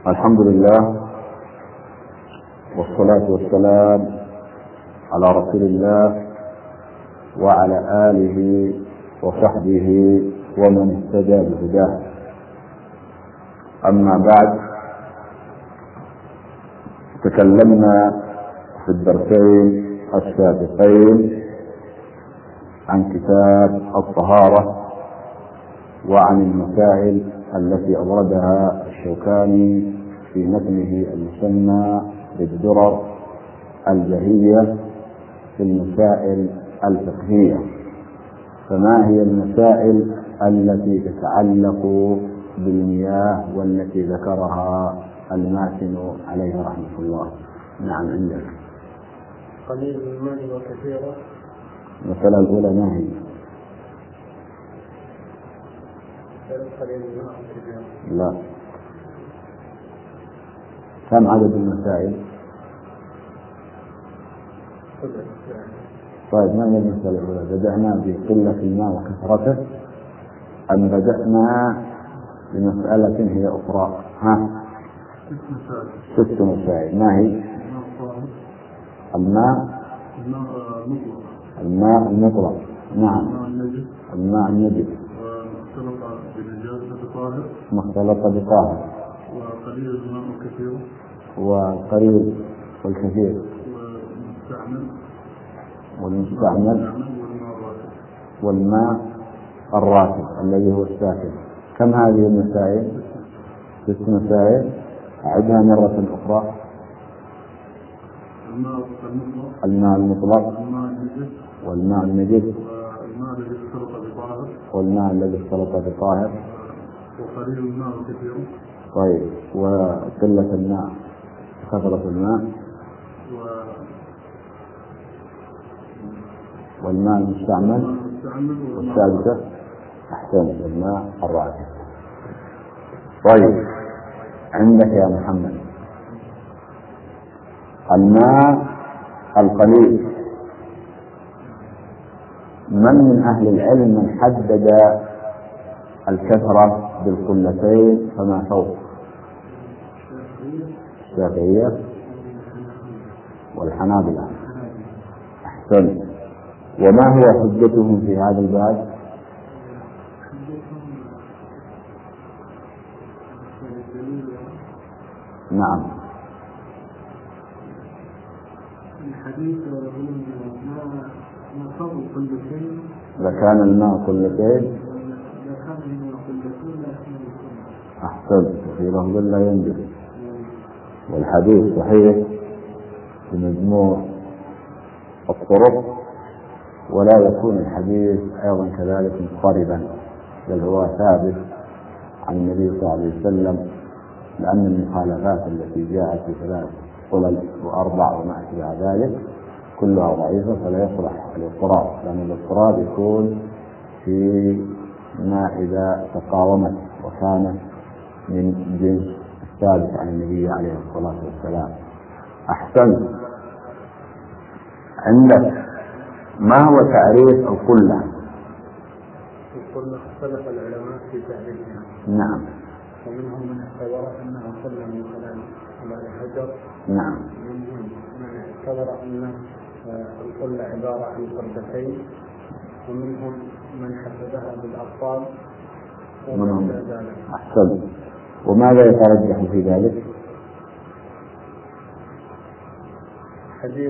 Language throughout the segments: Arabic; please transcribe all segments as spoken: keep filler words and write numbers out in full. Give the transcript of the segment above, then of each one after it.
الحمد لله والصلاة والسلام على رسول الله وعلى آله وصحبه ومن اهتدى بهداه. أما بعد، تكلمنا في الدرسين السابقين عن كتاب الطهارة وعن المسائل التي أوردها الشوكاني في متنه المسمى بالدرر البهية في المسائل الفقهية. فما هي المسائل التي تتعلق بالمياه والتي ذكرها الماتن عليه رحمة الله؟ نعم، عندك. قليل الماء وكثيره. المسألة الأولى ما هي؟ قليل الماء وكثيره. لا. كم عدد المسائل؟ طيب، ما هي المسألة الأولى؟ بدأنا بقلة الماء وكثرته أم بدأنا بمسألة هي أخرى؟ ها؟ ست مسائل. ما هي؟ الماء الماء المطلق. نعم. الماء النجس مختلط بطاهر، وقليل الماء وكثيره، والقليل والكثير، والمستعمل والماء الراكد الذي هو الساكن. كم هذه المسائل؟ ست مسائل. أعدها مرة أخرى. الماء المطلق، والماء النجس، والماء الذي اختلط بطاهر، وقليل الماء وكثيره. طيب، وقلة الماء، كثرة الماء، والماء المستعمل، والسادسة أحسن الماء الراكد. طيب، عندك يا محمد الماء القليل. من من أهل العلم من حدد الكثرة بالقلتين فما فوق؟ الشافعية والحنابلة. أحسن. وما هو حجتهم في هذا الباب؟ نعم. إذا كان الماء قلتين أحسن، في لفظ لا ينجز. والحديث صحيح بمجموع الطرق، ولا يكون الحديث أيضا كذلك مضطربا، بل هو ثابت عن النبي صلى الله عليه وسلم، لأن المخالفات التي جاءت في ثلاث قلل وأربع وما أشبه ذلك كلها ضعيفة، فلا يصلح الاضطراب، لأن الاضطراب يكون في ما إذا تقاومت وكانت من جنس الثابت عن النبي عليه الصلاة والسلام. أحسن. عندك ما هو تعريف القلة؟ القلة اختلف العلماء في تعريفها. نعم. ومنهم من اعتبر أنها قلة من خلال الحجر. نعم. ومنهم من اعتبر أن القلة عبارة عن قلتين، ومنهم من حسبها بالأبطال. منهم. أحسن. وماذا يترجح في ذلك؟ حديث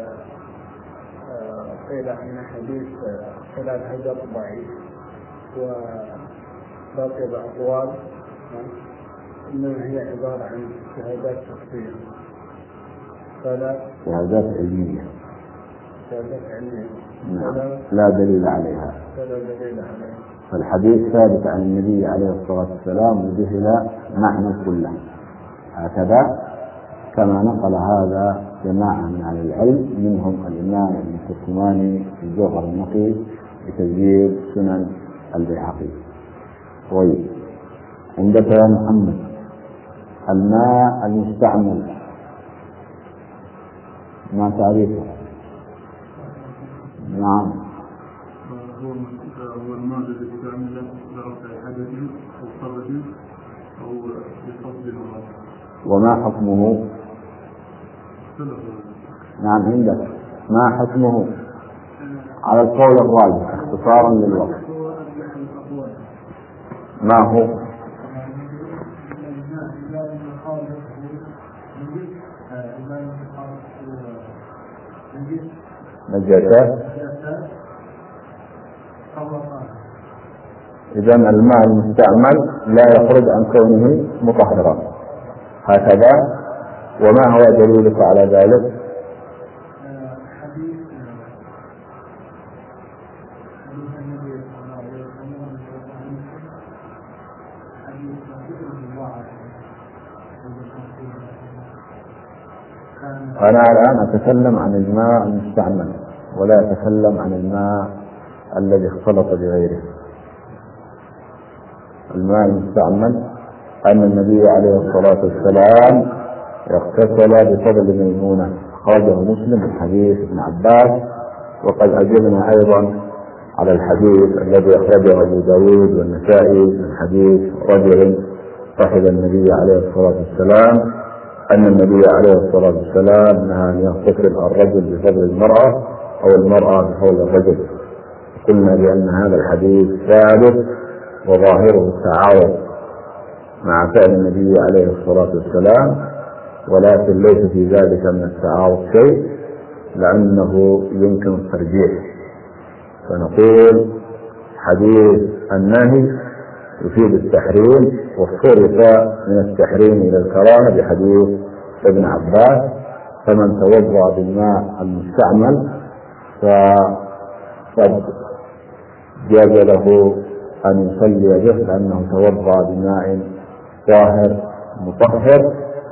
قيل أن حديث خلال الحجر ضعيف، وباقي بأقوال إنها هي عبارة عن شهادات شخصية، فلا شهادات علمية. شهادات علمية. نعم. لا دليل عليها. لا دليل عليها. فالحديث ثابت عن النبي عليه الصلاة والسلام وجهل معنى كله، هكذا كما نقل هذا جماعة من أهل العلم، منهم الإمام ابن التركماني في الجوهر النقي بتسجيل سنن البيهقي. طيب، عندك يا محمد الماء المستعمل، ما تعريفه؟ نعم. هو الماء الذي يستعمل لرفع حدث أو خبث أو لفضل المرض. وما حكمه؟ نعم عندك ما حكمه على القول الراجح اختصارا للوقت. ما هو؟ نجاسات. إذا الماء المستعمل لا يخرج عن كونه مطهرا هكذا. وما هو دليلك على ذلك؟ أنا الآن أتكلم عن الماء المستعمل ولا أتكلم عن الماء الذي اختلط بغيره. الماء المستعمل أن النبي عليه الصلاة والسلام اغتسل بفضل ميمونة، أخرجه مسلم من حديث ابن عباس. وقد أجبنا أيضا على الحديث الذي أخرجه أبو داود والنسائي من حديث رجل صحب النبي عليه الصلاة والسلام أن النبي عليه الصلاة والسلام نهى أن يغتسل الرجل بفضل المرأة أو المرأة بفضل الرجل. قلنا بأن هذا الحديث ثابت وظاهره التعارض مع فعل النبي عليه الصلاة والسلام، ولكن ليس في ذلك من التعارض شيء لأنه يمكن الترجيح. فنقول حديث النهي يفيد التحريم وصرف من التحريم إلى الكراهة بحديث ابن عباس. فمن توضأ بالماء المستعمل فقد جاز له أن يصلي به لأنه توضأ بماء طاهر مطهر،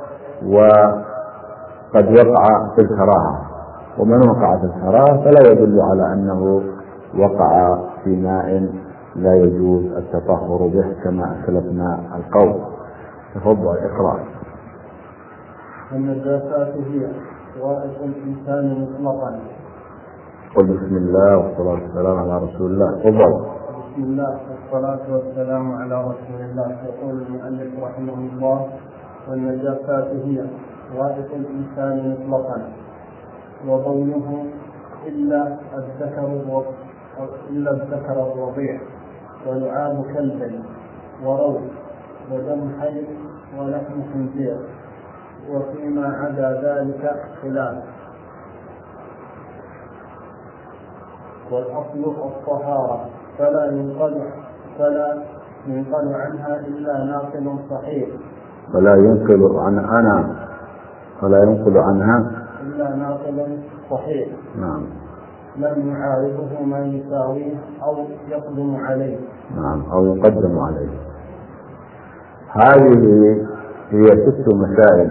وقد وقع في الكراهة. ومن وقع في الكراهة فلا يدل على أنه وقع في ماء لا يجوز التطهر به كما أسلفنا القول. تفضل اقرأ. النجاسات هي وائق الإنسان مطلقا. قل بسم الله والصلاة والسلام على رسول الله. تفضل. بسم الله والصلاة والسلام على رسول الله. يقول المؤلف رحمه الله: والنجاسات هي وائق الإنسان مطلقا وضمنه إلا الذكر إلا الذكر الرضيع ولعاب كلب وروث ودم حي ولحم خنزير، وفيما عدا ذلك خلاف. والأصل الطهارة فلا ينقل فلا ينقل عنها إلا ناقل صحيح. فلا ينقل عن أنا فلا ينقل عنها إلا ناقل صحيح. نعم. لم يعارضه ما يساويه أو يقدم عليه. نعم، أو يقدم عليه. هذه هي ست مسائل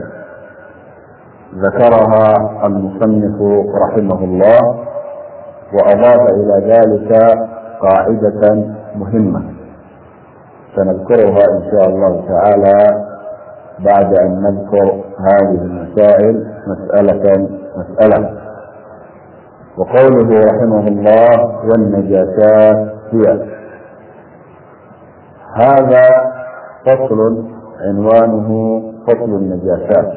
ذكرها المصنف رحمه الله، وأضاف إلى ذلك قاعدة مهمة سنذكرها إن شاء الله تعالى بعد أن نذكر هذه المسائل مسألة مسألة. وقوله رحمه الله: والنجاسات هي، هذا فصل عنوانه فصل النجاسات.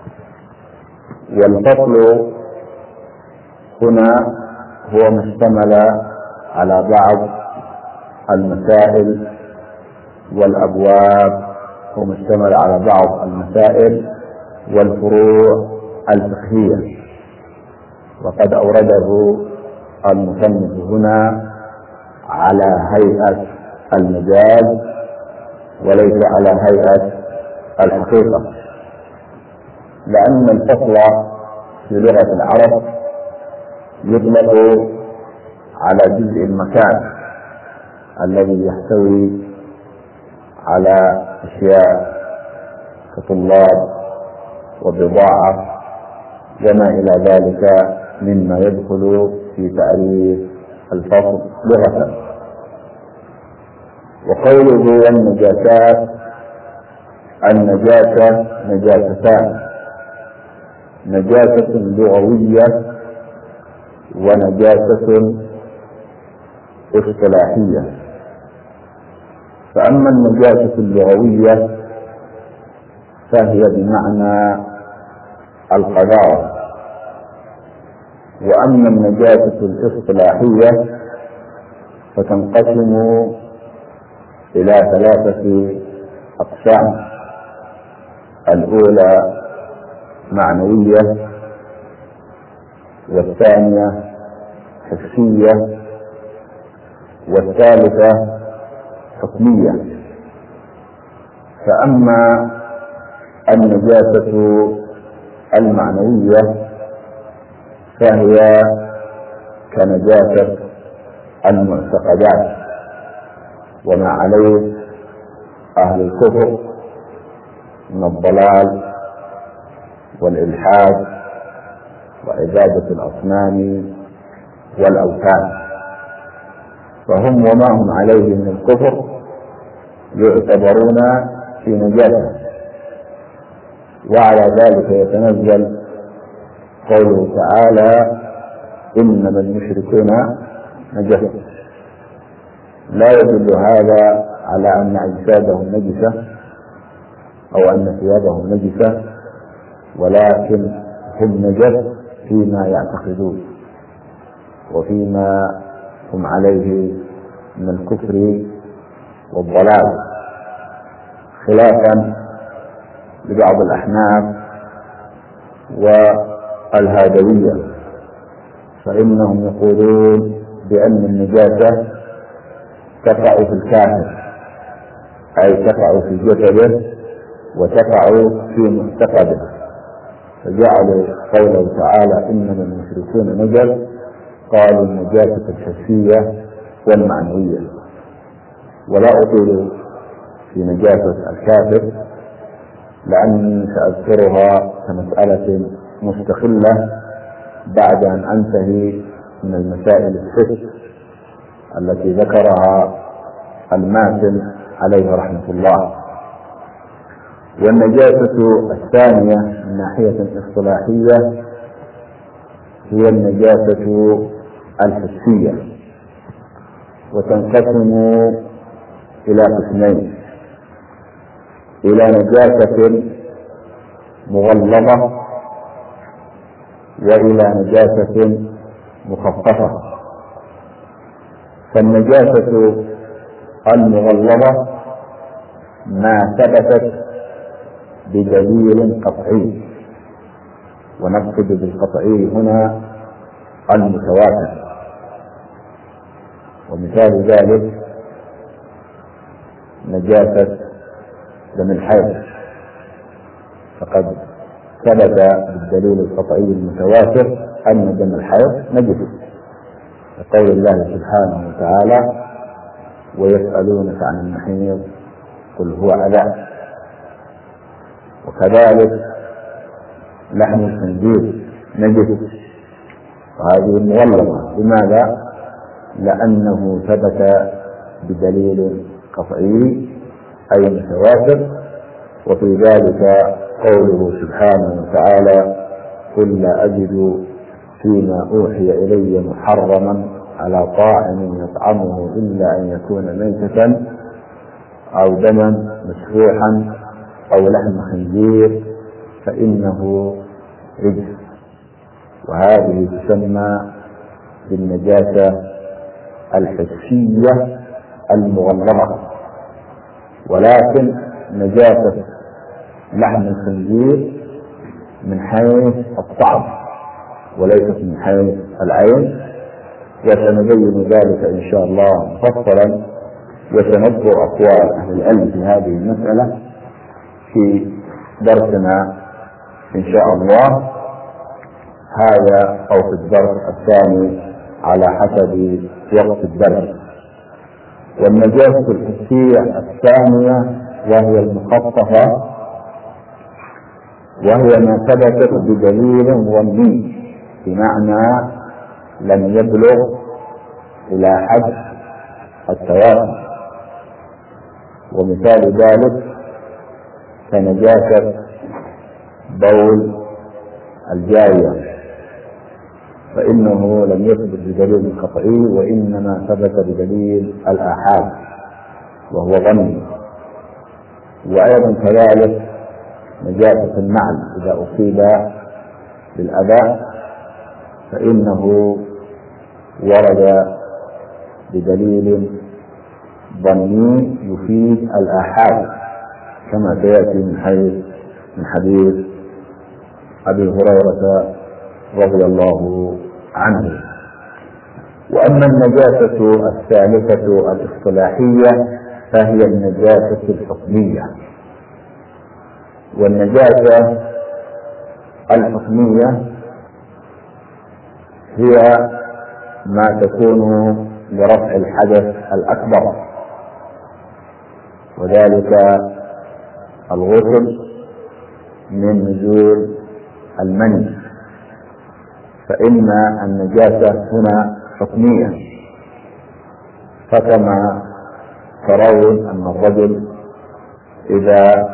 والفصل هنا هو ما اشتمل على بعض المسائل والأبواب، هو ما اشتمل على بعض المسائل والفروع الفقهية. وقد أورده المصنف هنا على هيئة المجاز وليس على هيئة الحقيقة، لأن الفصل في لغة العرب يطلق على جزء المكان الذي يحتوي على أشياء كطلاب وبضاعة وما إلى ذلك مما يدخل في تعريف الفصل لغة. وقوله والنجاسات، النجاسة نجاستان: نجاسة لغوية ونجاسة اصطلاحية. فأما النجاسة اللغوية فهي بمعنى القذارة. وأما النجاسة الاصطلاحية فتنقسم إلى ثلاثة أقسام: الأولى معنوية، والثانية حسية، والثالثة حكمية. فأما النجاسة المعنوية فهي كنجاسة المعتقدات وما عليه أهل الكفر من الضلال والإلحاد وعبادة الأصنام والأوثان، فهم وما هم عليه من الكفر يعتبرون في نجاسة. وعلى ذلك يتنزل قوله تعالى: إنما المشركون نجسة. لا يدل هذا على أن أجسادهم نجسة أو أن ثيابهم نجسة، ولكن هم نجس فيما يعتقدون وفيما هم عليه من الكفر والضلال، خلافا لبعض الأحناف والهادوية، فإنهم يقولون بأن النجاسة تقع في الكافر، أي تقع في جسده وتقع في معتقده، فجعلوا قوله تعالى: إنما المشركون نجس، قالوا النجاسة الحسية والمعنوية. ولا أطيل في نجاسة الكافر لأني سأذكرها كمسألة مستقلة بعد أن أنتهي من المسائل الست التي ذكرها الماثل عليه رحمة الله. والنجاسة الثانية من ناحية اصطلاحية هي النجاسة الحسية، وتنقسم إلى قسمين: إلى نجاسة مغلظة وإلى نجاسة مخففة. فالنجاسة المغلظة ما ثبتت بدليل قطعي، ونقصد بالقطعي هنا المتواتر، ومثال ذلك نجاسة دم الحيض، فقد ثبت بالدليل القطعي المتواتر أن دم الحيض نجس، لقول الله سبحانه وتعالى: ويسألونك عن المحيض قل هو أذى. وكذلك لحم الخنزير نجس، وهذه مغلظة. لماذا؟ لأنه ثبت بدليل قطعي أي متواتر، وفي ذلك قوله سبحانه وتعالى: قل لا أجد فيما أوحي إلي محرما على طاعم يطعمه إلا أن يكون ميتة أو دما مسفوحا أو لحم خنزير فإنه رجس. وهذه تسمى بالنجاسة الحسية المغلظة. ولكن نجاسة لحم الخنزير من حيث الطعم وليست من حيث العين، وسنبين ذلك إن شاء الله مفصلا، وسنذكر أقوال أهل العلم في هذه المسألة في درسنا إن شاء الله هذا أو في الدرس الثاني على حسب وقت الدرس. والنجاسة الحسية الثانية وهي المخففة، وهي ما ثبتت بدليل ظني، بمعنى لم يبلغ إلى حد التواتر. ومثال ذلك كنجاسة بول الجارية، فإنه لم يثبت بدليل قطعي، وإنما ثبت بدليل الآحاد وهو ظني. وأيضا كذلك نجاسة النعل إذا أصيب بالأذى فإنه ورد بدليل ظني يفيد الآحاد كما سيأتي من حيث من حديث أبي هريرة رضي الله عنه. وأما النجاسة الثالثة الاصطلاحية فهي النجاسة الحكمية. والنجاسة الحكمية هي ما تكون لرفع الحدث الأكبر، وذلك الغسل من نزول المني، فإن النجاسة هنا حكمية. فكما ترون أن الرجل إذا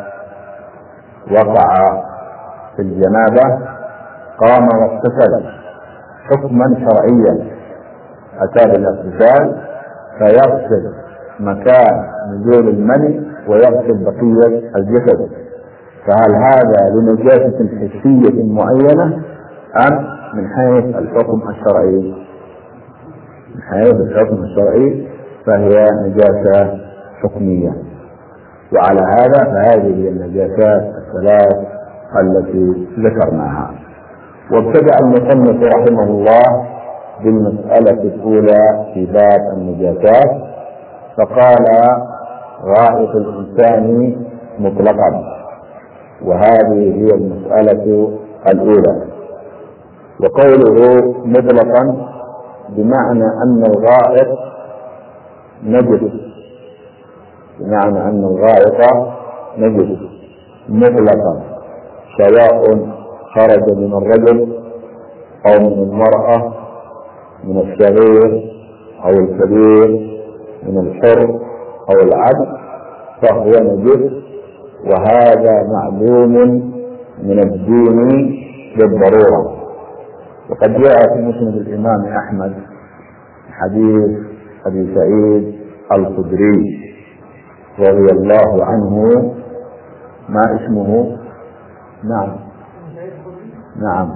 وقع في الجنابة قام واغتسل حكما شرعيا، أتى بالاغتسال فيغسل مكان نزول المني ويغسل بقية الجسد، فهل هذا لنجاسة حسية معينة أم من حيث الحكم الشرعي؟ من حيث الحكم الشرعي فهي نجاسة حكمية. وعلى هذا فهذه هي النجاسات الثلاث التي ذكرناها. وابتدأ المصنف رحمه الله بالمسألة الأولى في باب النجاسات، فقال غائط الإنسان مطلقا، وهذه هي المسألة الأولى. وقوله مطلقا بمعنى أن الغائط نجس، بمعنى أن الغائط نجس مطلقا، سواء خرج من الرجل أو من المرأة، من الصغير أو الكبير، من الحر أو العبد، فهو نجس، وهذا معلوم من الدين بالضرورة. وقد جاء في مسند الإمام أحمد حديث أبي سعيد الخدري رضي الله عنه، ما اسمه؟ نعم نعم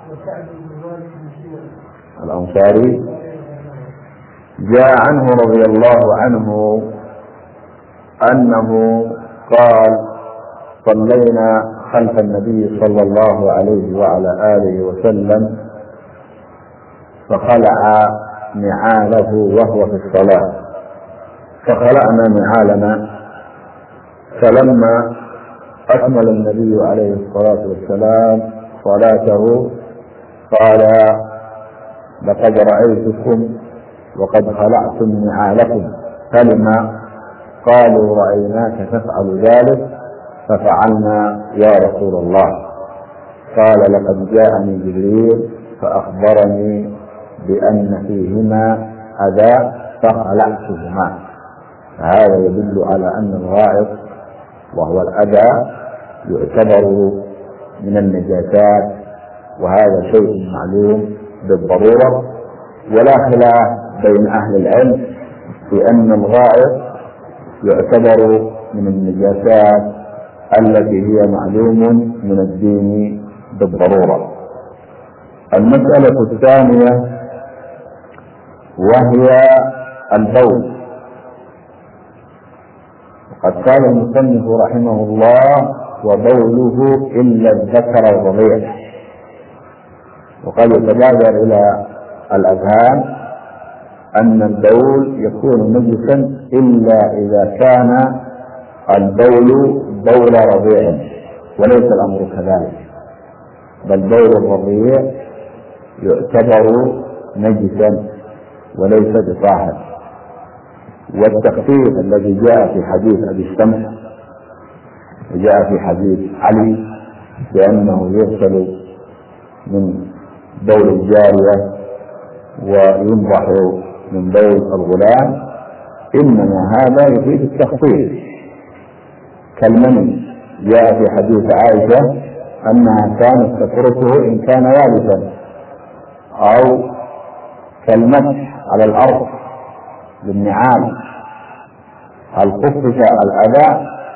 الأنصاري. جاء عنه رضي الله عنه أنه قال: صلينا خلف النبي صلى الله عليه وعلى آله وسلم فخلع نعاله وهو في الصلاة، فخلعنا نعالنا، فلما أكمل النبي عليه الصلاة والسلام صلاته قال: لقد رأيتكم وقد خلعتم نعالكم، فلما قالوا: رأيناك تفعل ذلك ففعلنا يا رسول الله. قال: لقد جاءني جبريل فأخبرني بأن فيهما أذى فخلعتهما. فهذا يدل على أن الغائط وهو الأذى يعتبر من النجاسات، وهذا شيء معلوم بالضرورة، ولا خلاف بين أهل العلم بأن الغائط يعتبر من النجاسات التي هي معلوم من الدين بالضرورة. المسألة الثانية وهي البول. وقد قال المصنف رحمه الله: وبوله إلا الذكر الرضيع. وقد يتبادر إلى الأذهان أن البول يكون نجسا إلا إذا كان البول بول رضيع، وليس الأمر كذلك، بل بول الرضيع يعتبر نجسا وليس بطاهر. والتخفيف الذي جاء في حديث أبي الشمس وجاء في حديث علي بأنه يغسل من بول الجارية وينضح من بول الغلام، إنما هذا يفيد التخفيف، كالمني جاء في حديث عائشة أنها كانت تتركه إن كان يابسا، أو كالمسح على الأرض بالنعال، هل خفف الأذى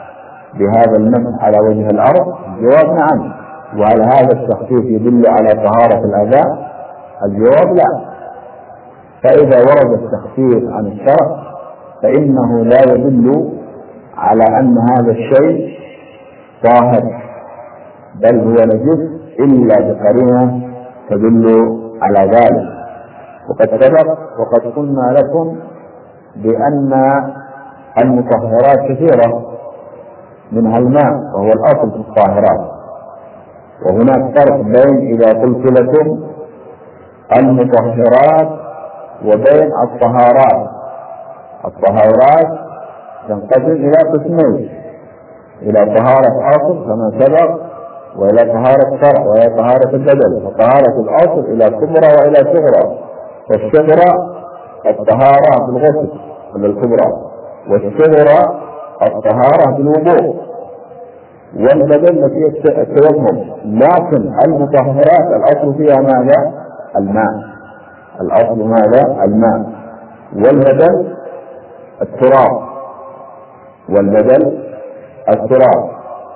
بهذا المسح على وجه الأرض؟ الجواب نعم. وهل هذا التخفيف يدل على طهارة الأعضاء؟ الجواب لا. فإذا ورد التخفيف عن الشرع فإنه لا يدل على أن هذا الشيء طاهر، بل هو نجس إلا بقرينة تدل على ذلك. وقد سبق وقد قلنا لكم بأن المطهرات كثيرة، منها الماء وهو الأصل في الطاهرات. وهناك فرق بين إذا قلت لكم المطهرات وبين الطهارات. الطهارات تنقسم إلى قسمين: إلى طهارة أصل كما سبق، وإلى طهارة فرع، وإلى طهارة البدل. فطهارة الأصل إلى كبرى وإلى صغرى، والصغرى الطهارة بالغسل ولا الكبرى، والصغرى الطهارة بالوضوء، والبدل التي التيمم. لكن المطهرات الأصل فيها ماذا؟ الماء. الأصل ماذا؟ الماء. والبدل التراب، والبدل التراب.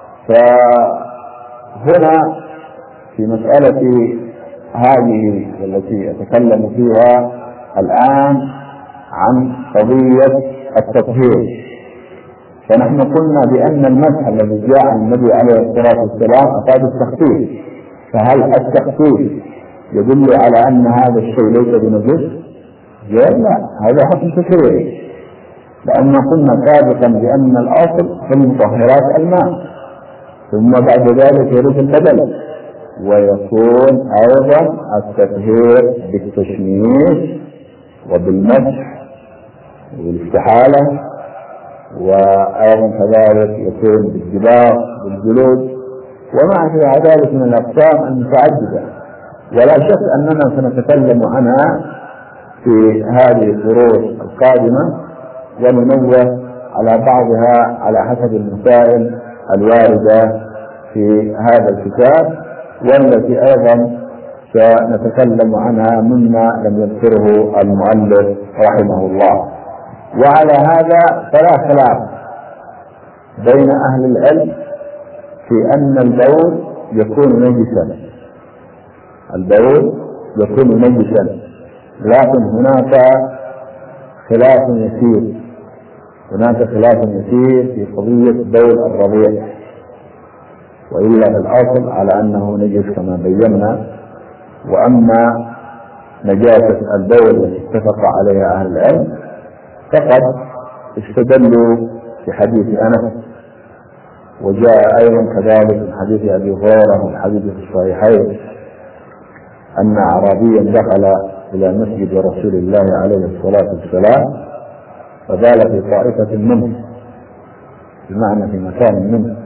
فهنا في مسألة هذه التي أتكلم فيها الآن عن قضية التطهير، فنحن قلنا بأن المسح الذي جاء عن النبي عليه الصلاة والسلام أفاد التخفيف. فهل التخفيف يدل على أن هذا الشيء ليس بنجس؟ لا، هذا حكم تشريعي، لأن قلنا سابقا بأن الأصل في المطهرات الماء، ثم بعد ذلك يرد البدل، ويكون أيضا التطهير بالتشميس وبالمسح والاستحالة، وأيضا كذلك يكون بالجبار بالجلود، وما في ذلك من الأقسام المتعددة. ولا شك أننا سنتكلم عنها في هذه الدروس القادمة، وننوه على بعضها على حسب المسائل الواردة في هذا الكتاب، والتي أيضا سنتكلم عنها مما لم يذكره المؤلف رحمه الله. وعلى هذا فلا خلاف بين أهل العلم في أن البول يكون نجسا، البول يكون نجسا، لكن هناك خلاف يسير، هناك خلاف يسير في قضية بول الرضيع، وإلا الأصل على أنه نجس كما بينا. وأما نجاسة البول التي اتفق عليها أهل العلم فقد استدلوا في حديث أنس، وجاء أيضا كذلك من حديث أبي هريرة من حديث الصحيحين أن أعرابيا دخل إلى مسجد رسول الله عليه الصلاة والسلام فبال في طائفة منه، بمعنى في مكان منه،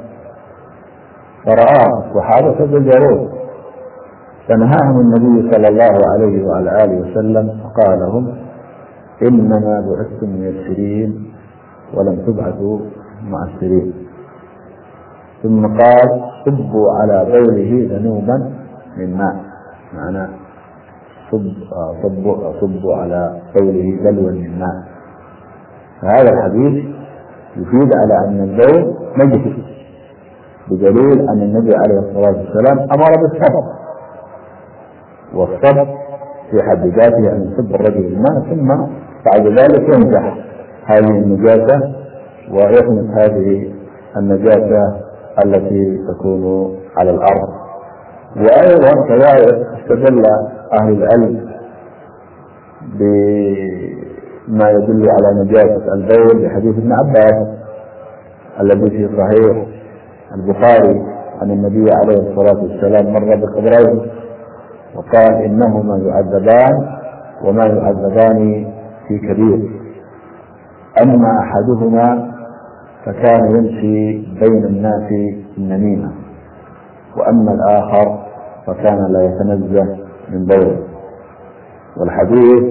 فرآه الصحابة فزجروه، فنهاهم النبي صلى الله عليه وعلى آله وسلم فقال لهم: إنما بعثتم ميسرين ولم تبعثوا معسرين. ثم قال: صبوا على بوله ذنوبا من ماء، معنى صب صبوا صبوا على بوله دلوا من ماء. فهذا الحديث يفيد على أن البول نجس، بدليل أن النبي عليه الصلاة والسلام أمر بالصبر، والصبر في حد ذاته أن يصب الرجل الماء ثم بعد ذلك يمسح هذه النجاسة ويخلط هذه النجاسة التي تكون على الأرض. وأيضا كذلك استدل أهل العلم بما يدل على نجاسة البول بحديث ابن عباس الذي في صحيح البخاري عن النبي عليه الصلاة والسلام مر بقبرين وقال: إنهما يعذبان وما يعذبان في كبير، أما أحدهما فكان يمشي بين الناس النميمة، وأما الآخر فكان لا يتنزه من بوله. والحديث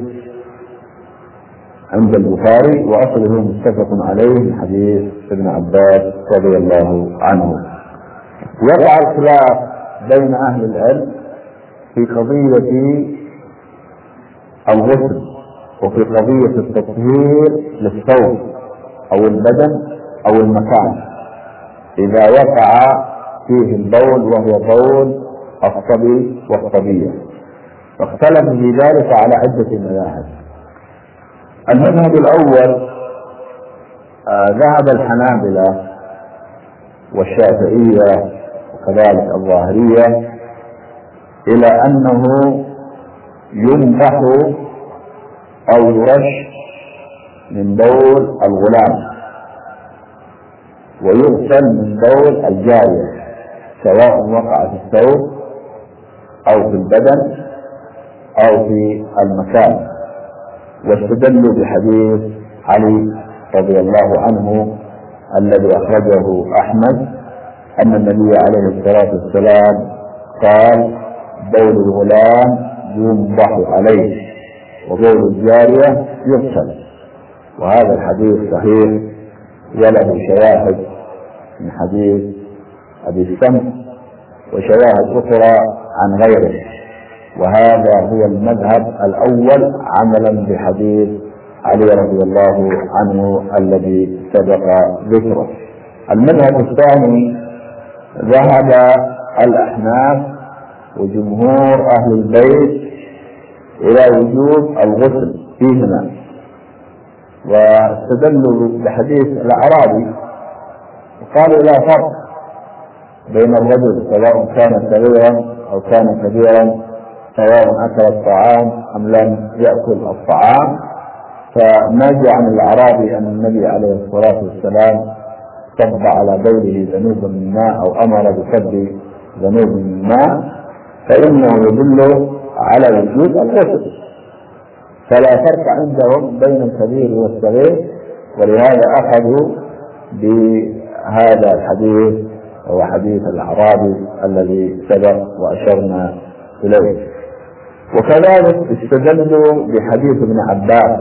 عند البخاري وأصله متفق عليه من حديث ابن عباس رضي الله عنه. وقع الخلاف بين أهل العلم في قضية الغسل وفي قضية التطهير للثوب أو البدن أو المكان. إذا وقع فيه البول وهو بول الصبي والصبية. واختلف في ذلك على عدة مذاهب. المذهب الأول آه ذهب الحنابلة والشافعية وكذلك الظاهرية إلى أنه يمسح أو يرش من بول الغلام ويغسل من بول الجارية، سواء وقع في الثوب أو في البدن أو في المكان. واستدلوا بحديث علي رضي الله عنه الذي أخرجه أحمد أن النبي عليه الصلاة والسلام قال: بول الغلام ينضح عليه وبول الجارية يغسل. وهذا الحديث صحيح وله شواهد من حديث أبي السمح وشواهد أخرى عن غيره. وهذا هو المذهب الأول عملا بحديث علي رضي الله عنه الذي سبق ذكره. المذهب الثاني ذهب الأحناف وجمهور أهل البيت إلى وجوب الغسل فيهما، واستدلوا بحديث الأعرابي وقالوا لا فرق بين الرجل سواء كان صغيرا أو كان كبيرا، سواء أكل الطعام أم لم يأكل الطعام. فما جاء عن الأعرابي أن النبي عليه الصلاة والسلام صب على بوله ذنوب من ماء أو أمر بصب ذنوب من ماء فإنه يدل على وجود الغسل، فلا فرق عندهم بين الكبير والصغير. ولهذا أخذوا بهذا الحديث وهو حديث الأعرابي الذي سبق وأشرنا إليه. وكذلك استدلوا بحديث ابن عباس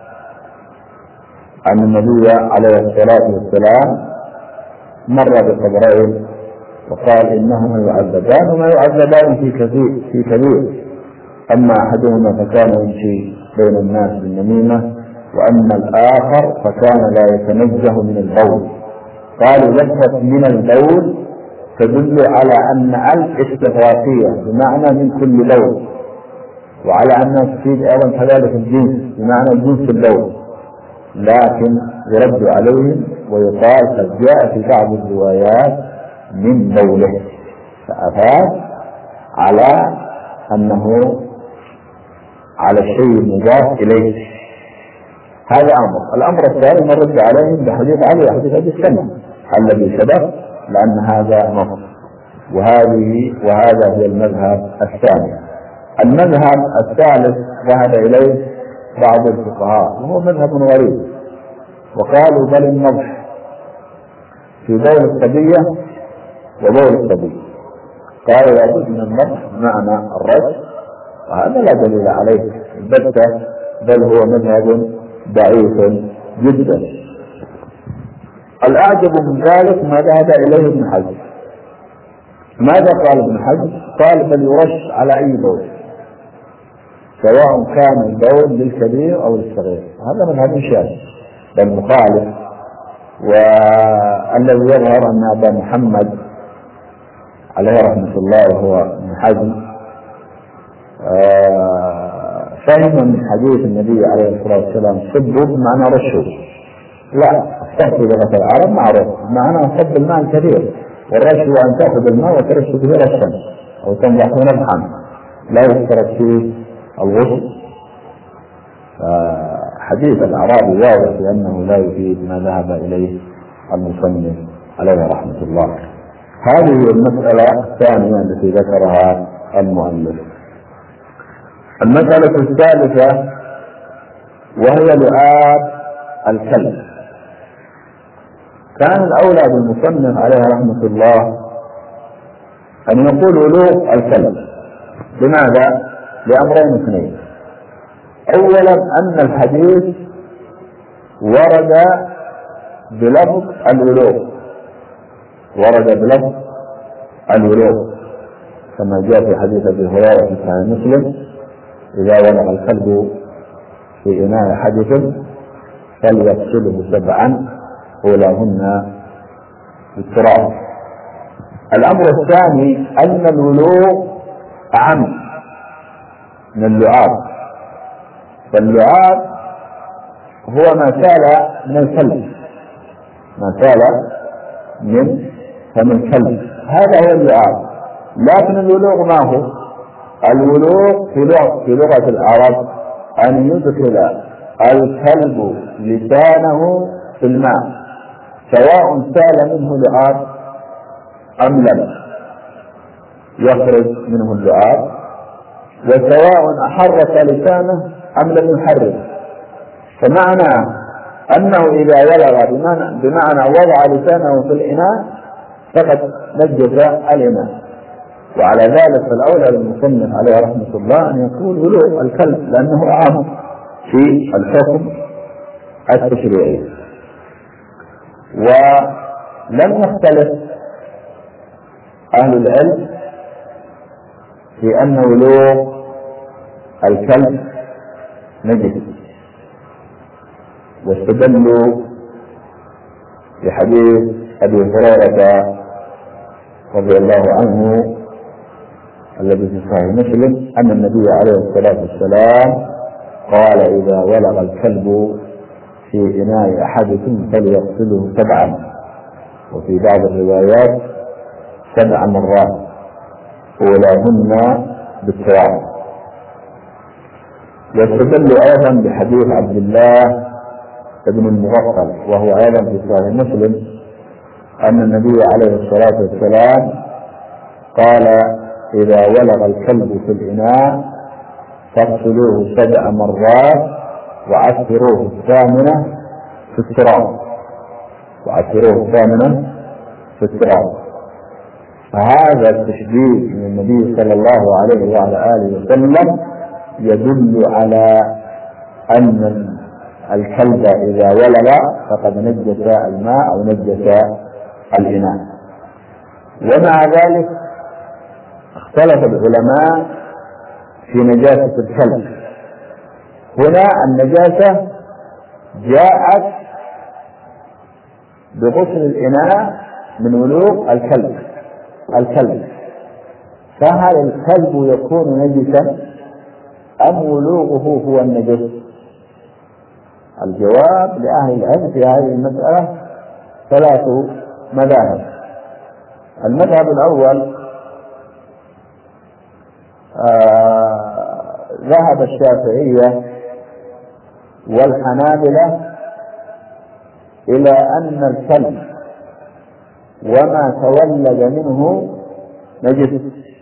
أن النبي عليه الصلاة والسلام مر بقبرين وقال إنهما يعذبان وما يعذبان في كثير في كبير، أما أحدهما فكان يمشي بين الناس بالنميمة وأما الآخر فكان لا يتنزه من البول. قالوا لفظة من البول تدل على أن الاستغراقية بمعنى من كل بول، وعلى أنها تفيد أيضا كذلك الجنس بمعنى الجنس البول، لكن يرد عليهم ويقال قد جاء في بعض الروايات من بوله، فأفاد على أنه على الشيء المضاف إليه. هذا أمر. الأمر الثاني نرد عليهم بحديث علي وحديث أبي السمح الذي سبق، لأن هذا نص. وهذه وهذا هو المذهب الثاني. المذهب الثالث ذهب إليه بعض الفقهاء وهو مذهب غريب، وقالوا بل النضح في بول الصبية وبول الصبي. قالوا لابد من النضح بمعنى الرش، وهذا لا دليل عليه البتة، بل هو مذهب ضعيف جدا. الأعجب من ذلك ما ذهب إليه ابن حزم. ماذا قال ابن حزم؟ قال بل يرش على أي بول سواء كان البول للكبير أو للصغير. هذا مذهب شاذ بل مخالف، والذي يظهر أن أبا محمد عليه رحمة الله وهو ابن حزم آه فهم من حديث النبي عليه الصلاة والسلام صبوا بمعنى رشوا. لا، الصب في لغة العرب معروف معنى صب الماء الكثير، والرش هو أن تأخذ الماء وترش به رشا أو تنضح نضحا لا يشترك فيه الغسل. حديث الأعرابي واضح بأنه لا يفيد ما ذهب إليه المصنف عليه رحمة الله. هذه المسألة الثانية التي ذكرها المؤلف. المسألة الثالثة وهي لعاب الكلب. كان الأولى بالمصنف عليه رحمة الله أن يقول ولوغ الكلب. لماذا؟ لأمرين اثنين. أولا أن الحديث ورد بلفظ الولوغ، ورد بلفظ الولوغ كما جاء في حديث أبي هريرة في صحيح مسلم: إذا ولغ الكلب في إناء أحدكم فليغسله سبعا أولاهن بالتراب. الأمر الثاني أن الولوغ أعم من اللعاب، فاللعاب هو ما سال من الكلب، ما سال من فم الكلب، هذا هو اللعاب. لكن الولوغ ما هو؟ الولوغ في لغة, في لغة العرب أن يدخل الكلب لسانه في الماء سواء سال منه لعاب أم لم يخرج منه اللعاب، وسواء أحرك لسانه أم لم يحرك. فمعنى أنه إذا ولغ بمعنى, بمعنى وضع لسانه في الإناء فقد نجس الإناء. وعلى ذلك فالأولى للمصنف عليه رحمة الله أن يقول ولوغ الكلب لأنه أعم في الحكم التشريعي. ولم يختلف أهل العلم في أن ولوغ الكلب نجس، واستدلوا بحديث أبي هريرة رضي الله عنه الذي في صحيح مسلم أن النبي عليه الصلاة والسلام قال إذا ولغ الكلب في إناء أحدكم فليغسله سبعا، وفي بعض الروايات سبع مرات أولاهن بالتراب. واستدلوا أيضا بحديث عبد الله ابن المغفل وهو أيضا في صحيح مسلم أن النبي عليه الصلاة والسلام قال إذا ولغ الكلب في الإناء فاغسلوه سبع مرات وعثروه الثامنة في التراب، وعثروه الثامنة في التراب. فهذا التشديد من النبي صلى الله عليه وعلى آله وسلم يدل على أن الكلب إذا ولغ فقد نجس الماء أو نجس الإناء. ومع ذلك اختلف العلماء في نجاسة الكلب. هنا النجاسة جاءت بغسل الإناء من ولوغ الكلب الكلب فهل الكلب يكون نجسا أم ولوغه هو النجس؟ الجواب لأهل العلم في هذه المسألة ثلاث مذاهب. المذهب الأول آه ذهب الشافعية والحنابلة إلى أن الكلب وما تولد منه نجس،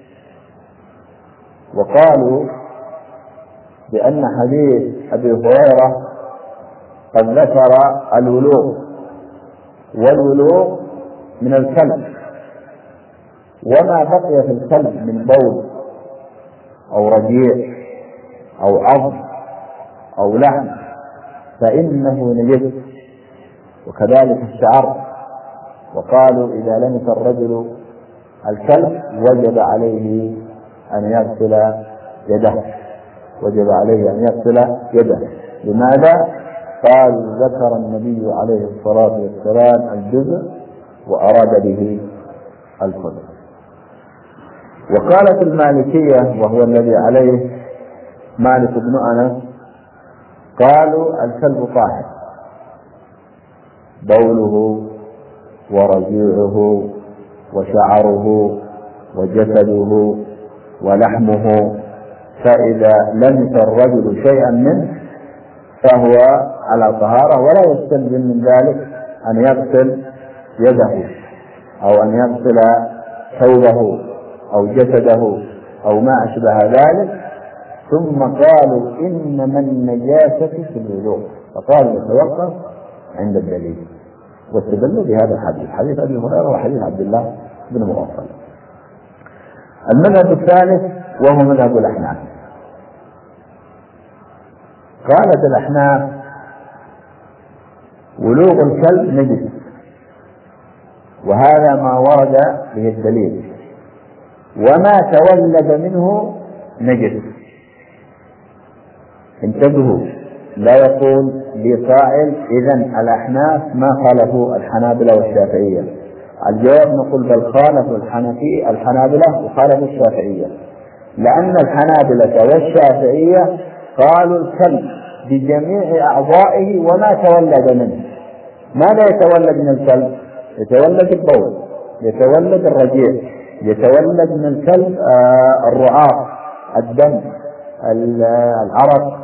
وقالوا بأن حديث أبي هريرة قد ذكر الولوغ، والولوغ من الكلب، وما بقي في الكلب من بول أو رجيع أو عظم أو لحم فإنه نجس، وكذلك الشعر. وقالوا إذا لمس الرجل الكلب وجب عليه أن يغسل يده وجب عليه أن يغسل يده لماذا؟ قال ذكر النبي عليه الصلاة والسلام الجزء وأراد به الكل. وقالت المالكية وهو الذي عليه مالك بن أنس قالوا الكلب طاهر، بوله ورجيعه وشعره وجسده ولحمه، فإذا لمس الرجل شيئا منه فهو على طهارة، ولا يستلزم من ذلك أن يغسل يده أو أن يغسل ثوبه أو جسده أو ما أشبه ذلك. ثم قالوا إنما النجاسة في الولوغ، فقالوا يتوقف عند الدليل، واستدلوا بهذا الحديث، حديث أبي هريرة وحديث عبد الله بن مغفل. المذهب الثالث وهو مذهب الأحناف، قالت الأحناف ولوغ الكلب نجس، وهذا ما ورد به الدليل، وما تولد منه نجس. انتبهوا، لا يقول لي قائل إذن الأحناف ما خالفوا الحنابلة والشافعية، الجواب نقول بل خالفوا الحنفي الحنابلة وخالفوا الشافعية، لأن الحنابلة والشافعية قالوا الكلب بجميع أعضائه وما تولد منه. ماذا يتولد من الكلب؟ يتولد البول، يتولد الرجيع، يتولد من الكلب آه الرعاة، الدم، العرق،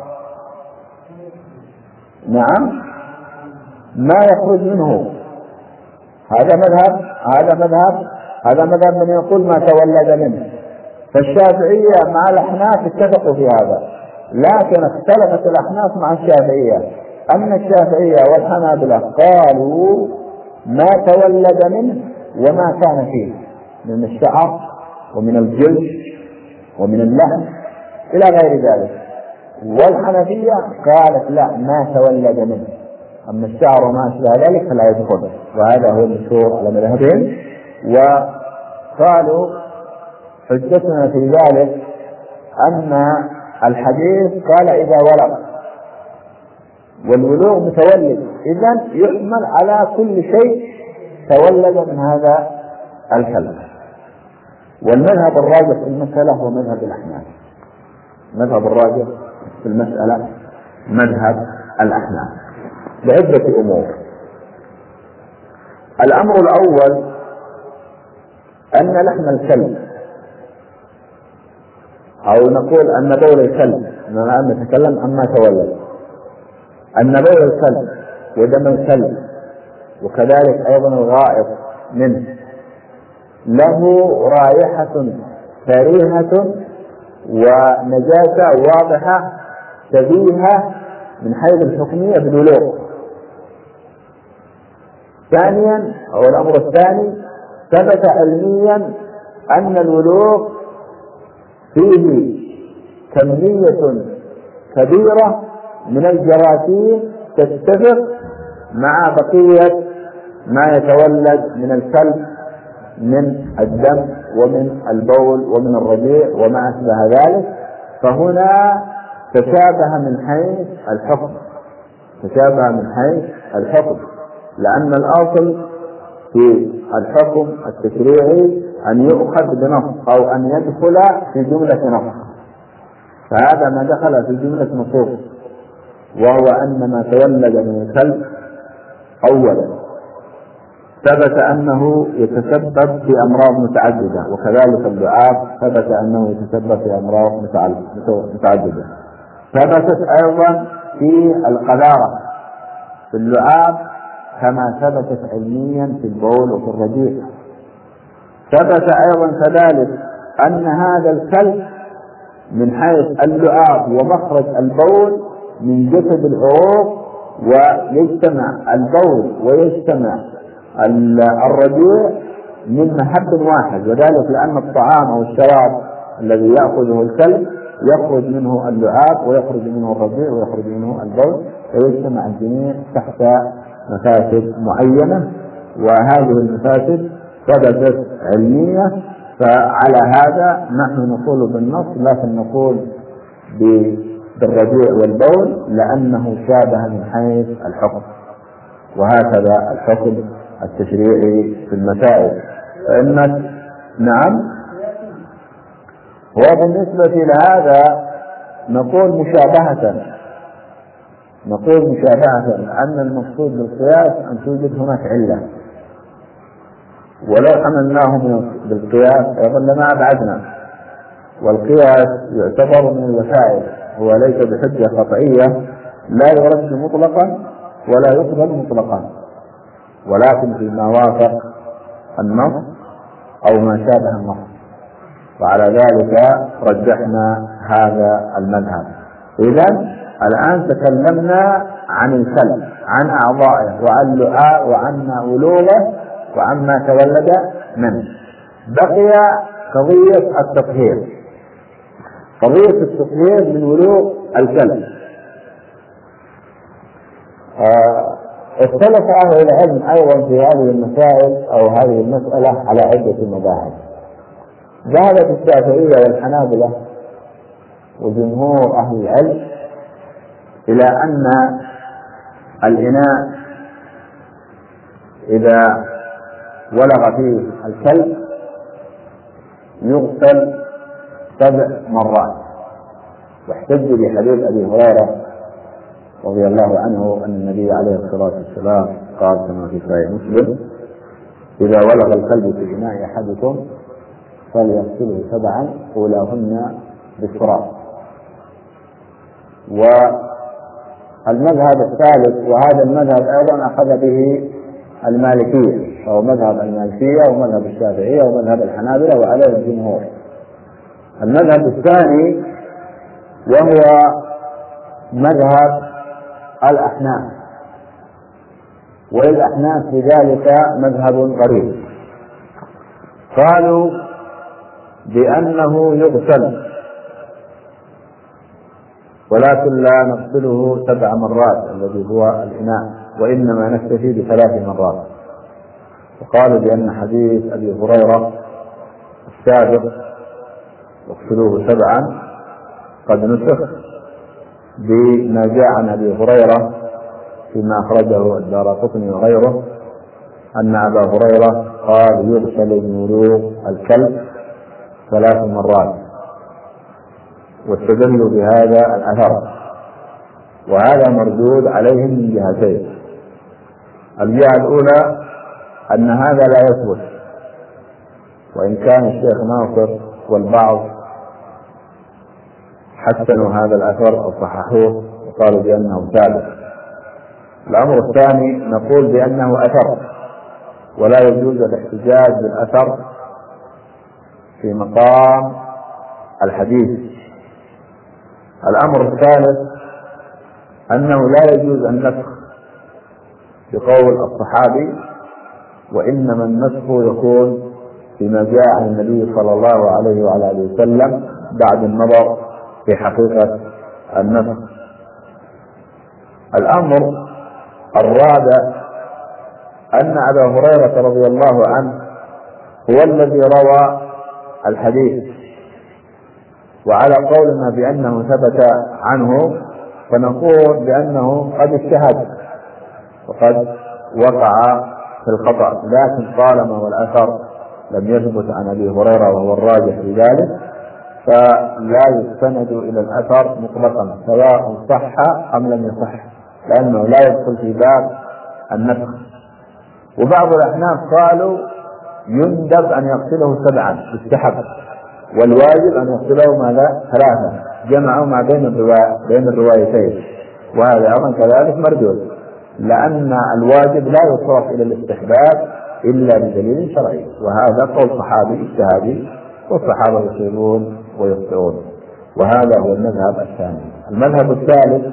نعم، ما يخرج منه. هذا مذهب هذا مذهب هذا مذهب من يقول ما تولد منه. فالشافعية مع الأحناف اتفقوا في هذا، لكن اختلفت الأحناف مع الشافعية، أن الشافعية والحنابلة قالوا ما تولد منه وما كان فيه من الشعر ومن الجلد ومن اللحم إلى غير ذلك، والحنفية قالت لا، ما تولد منه، أما الشعر وما أشبه ذلك فلا يدخل. وهذا هو المشهور على مذهبهم. وقالوا حجتنا في ذلك أن الحديث قال إذا ولغ، والولوغ متولد، إذن يحمل على كل شيء تولد من هذا الكلب. والمذهب الراجح في المسألة هو مذهب الأحناف. المذهب الراجح في المسألة مذهب الأحناف لعدة أمور. الأمر الأول أن لحم الكلب، أو نقول أن بول الكلب، الآن نتكلم عما تولد، أن بول الكلب ودم الكلب وكذلك أيضا الغائط منه له رائحة كريهة ونجاسة واضحة شبيهة من حيث الحكمية بالولوغ. ثانيا أو الأمر الثاني، ثبت علميا أن الولوغ فيه كمية كبيرة من الجراثيم تتفق مع بقية ما يتولد من الكلب من الدم ومن البول ومن الرجيع وما أشبه ذلك، فهنا تشابه من حيث الحكم تشابه من حيث الحكم لأن الأصل في الحكم التشريعي أن يؤخذ بنص أو أن يدخل في جملة نص، فهذا ما دخل في جملة نصوص، وهو أن ما تولد من الكلب أولا ثبت أنه يتسبب في أمراض متعددة، وكذلك اللعاب ثبت أنه يتسبب في أمراض متعددة. ثبتت أيضا في القذارة في اللعاب كما ثبتت علميا في البول وفي الرجيع. ثبت أيضا كذلك أن هذا الكلب من حيث اللعاب ومخرج البول من جسد العروق، ويجتمع البول ويجتمع الرجيع من محب واحد، وذلك لأن الطعام أو الشراب الذي يأخذه الكلب يخرج منه اللعاب ويخرج منه الرجيع ويخرج منه البول، ويجتمع الجميع تحت مفاسد معينة، وهذه المفاسد ثبتت علمية. فعلى هذا نحن نقول بالنص، لكن نقول بالرجيع والبول لأنه شابه من حيث الحكم، وهكذا الحكم التشريعي في المسائل. فإنك نعم، وبالنسبة لهذا نقول مشابهة نقول مشابهة أن المقصود بالقياس أن توجد هناك علة، ولو حملناه بالقياس أيضا لما أبعدنا، والقياس يعتبر من الوسائل، هو ليس بحجة قطعية لا يرد مطلقا ولا يقبل مطلقا، ولكن فيما وافق النص أو ما شابه النص، وعلى ذلك رجحنا هذا المذهب. إذن الآن تكلمنا عن الكلب، عن أعضائه وعن لعاء وعن ولوغه وعن ما تولد منه. بقي قضية التطهير، قضية التطهير من ولوغ الكلب. آه اختلف أهل العلم أيضا في هذه المسائل أو هذه المسألة على عدة مذاهب. ذهبت الشافعية والحنابلة وجمهور أهل العلم إلى أن الإناء إذا ولغ فيه الكلب يغسل سبع مرات. واحتج بحديث أبي هريرة رضي الله عنه أن النبي عليه الصلاة والسلام قال كما في صحيح مسلم: إذا ولغ الكلب في إناء أحدكم فليغسله سبعا أولاهن بالتراب. والمذهب الثالث، وهذا المذهب أيضا أخذ به المالكية، فهو مذهب المالكية ومذهب الشافعية ومذهب الحنابلة وعليه الجمهور. المذهب الثاني وهو مذهب الأحناف، وللأحناف في ذلك مذهب غريب، قالوا بأنه يغسل ولكن لا نغسله سبع مرات الذي هو الإناء، وإنما نكتفي بثلاث مرات. وقالوا بأن حديث أبي هريرة السابق اغسلوه سبعا قد نسخ بما جاء عن أبي هريرة فيما أخرجه الدارقطني وغيره أن أبا هريرة قال: يغسل بولوغ الكلب ثلاث مرات، واستدلوا بهذا الأثر، وهذا مردود عليهم من جهتين. الجهة الأولى أن هذا لا يثبت، وإن كان الشيخ ناصر والبعض حسنوا هذا الأثر أو صححوه وقالوا بأنه ثابت. الأمر الثاني نقول بأنه أثر، ولا يجوز الاحتجاج بالأثر في مقام الحديث. الأمر الثالث أنه لا يجوز النسخ بقول الصحابي، وإنما النسخ يكون فيما جاء عن النبي صلى الله عليه وعلى آله وسلم بعد النظر في حقيقة النسخ. الأمر الرابع أن أبا هريرة رضي الله عنه هو الذي روى الحديث، وعلى قولنا بأنه ثبت عنه فنقول بأنه قد اجتهد وقد وقع في الخطأ، لكن طالما والأثر لم يثبت عن أبي هريرة وهو الراجح في ذلك فلا يستند إلى الأثر مطلقا سواء صح أم لم يصح، لأنه لا يدخل في باب النسخ. وبعض الأحناف قالوا يندب أن يغسله سبعا بالسحب، والواجب أن يغسله ماذا؟ ثلاثة، جمعوا ما بين الرواية بين الروايتين، وهذا أيضا كذلك مردود، لأن الواجب لا يصرف إلى الاستحباب إلا بدليل شرعي، وهذا قول صحابي اجتهادي، والصحابة يصيبون ويخطئون، وهذا هو المذهب الثاني. المذهب الثالث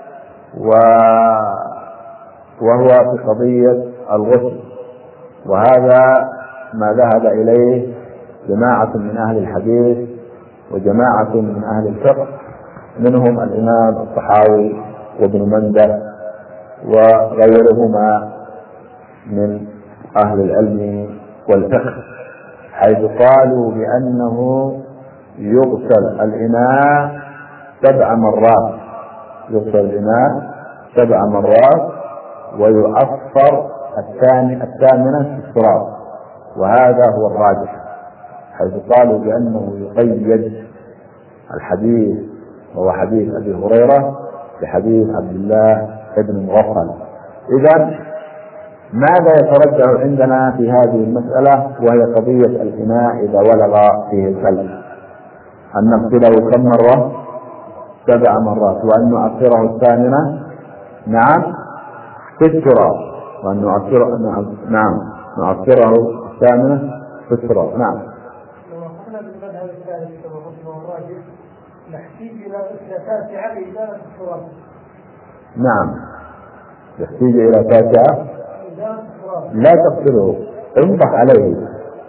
وهو في قضية الغسل، وهذا ما ذهب إليه جماعة من أهل الحديث وجماعة من أهل الفقه، منهم الإمام الطحاوي وابن مندة وغيرهما من أهل العلم والفقه، حيث قالوا بأنه يغسل الإناء سبع مرات يغسل الإناء سبع مرات ويعصر الثاني الثامنة في التراب، وهذا هو الراجح، حيث قالوا بأنه يقيد الحديث وهو حديث أبي هريرة بحديث عبد الله بن مغفل. إذن ماذا يترجح عندنا في هذه المسألة وهي قضية الإناء إذا ولغ فيه الكلب؟ أن نغسله كم مرة؟ سبع مرات، وأن نعصره الثامنة نعم في التراب، وأن نعصره نعم نعصره الثامنة في التراب. نعم. لو قلنا بالمذهب الثالث كما قلنا الراجح نحتاج إلى تاسعة لإزالة التراب. نعم، يحتاج إلى تاسعة لا تغسله، انضح عليه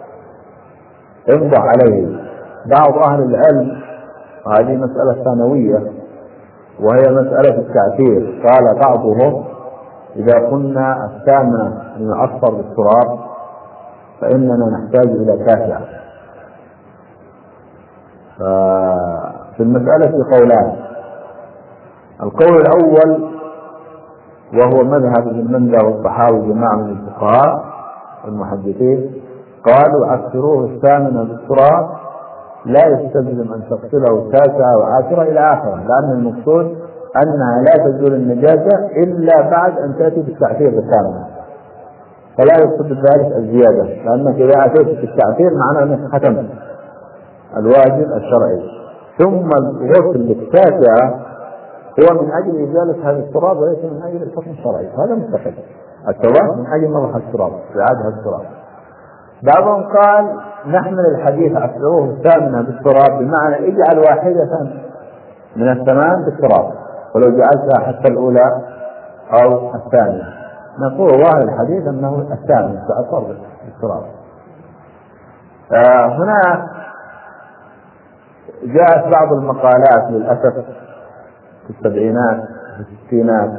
انضح عليه. بعض أهل العلم، هذه مسألة ثانوية وهي مسألة التعثير، قال بعضهم إذا قلنا الثامنة نعصر بالتراب فإننا نحتاج إلى تاسعة. ففي المسألة قولان: القول الأول وهو مذهب ابن مندة والطحاوي جماعة من الفقهاء المحدثين قالوا عسروه الثامنة بالتراب لا يستلزم أن تغسله التاسعة والعاشرة إلى آخره، لأن المقصود أنها لا تزول النجاسة إلا بعد أن تأتي بالتعفير بالثامنة، فلا يقصد ذلك الزيادة، لأنك إذا أتيت بالتعفير معناه أنك ختمت الواجب الشرعي. ثم الغسل بالتاسعة هو من أجل إزالة هذا التراب وليس من أجل الحكم الشرعي، هذا مستحيل. التوبة من أجل نضح التراب إعادة التراب. بعضهم قال نحمل الحديث عسروه الثامنة بالتراب بمعنى اجعل واحدة من الثمان بالتراب، ولو جعلتها حتى الأولى أو الثانية نقول ظاهر الحديث أنه الثاني سأصر بالتراب. آه هنا جاءت بعض المقالات للأسف في السبعينات في الستينات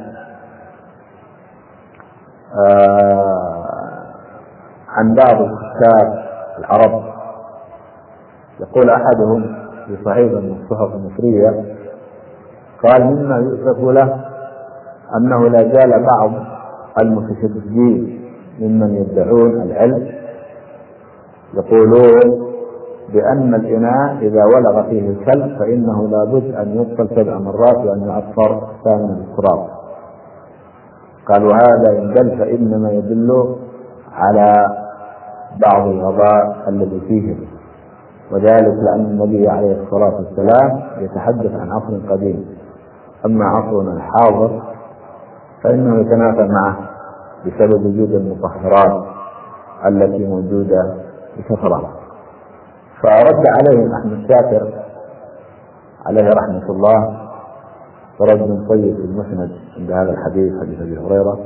آه عن بعض الكتاب العرب، يقول أحدهم في صحيفة من الصحف المصرية قال مما يؤسف له أنه لا زال بعض المتشددين ممن يدعون العلم يقولون بأن الإناء إذا ولغ فيه الكلب فإنه لابد أن يغسل سبع مرات وأن يعصر ثامنا بالتراب. قالوا هذا إن دل فإنما يدل على بعض الغباء الذي فيهم، وذلك لأن النبي عليه الصلاة والسلام يتحدث عن عصر قديم، أما عصرنا الحاضر فإنه يتنافى معه بسبب وجود المطهرات التي موجودة بكثرة. فرد عليهم أحمد شاكر عليه رحمة الله ورد طيب في المسند عند هذا الحديث حديث أبي هريرة،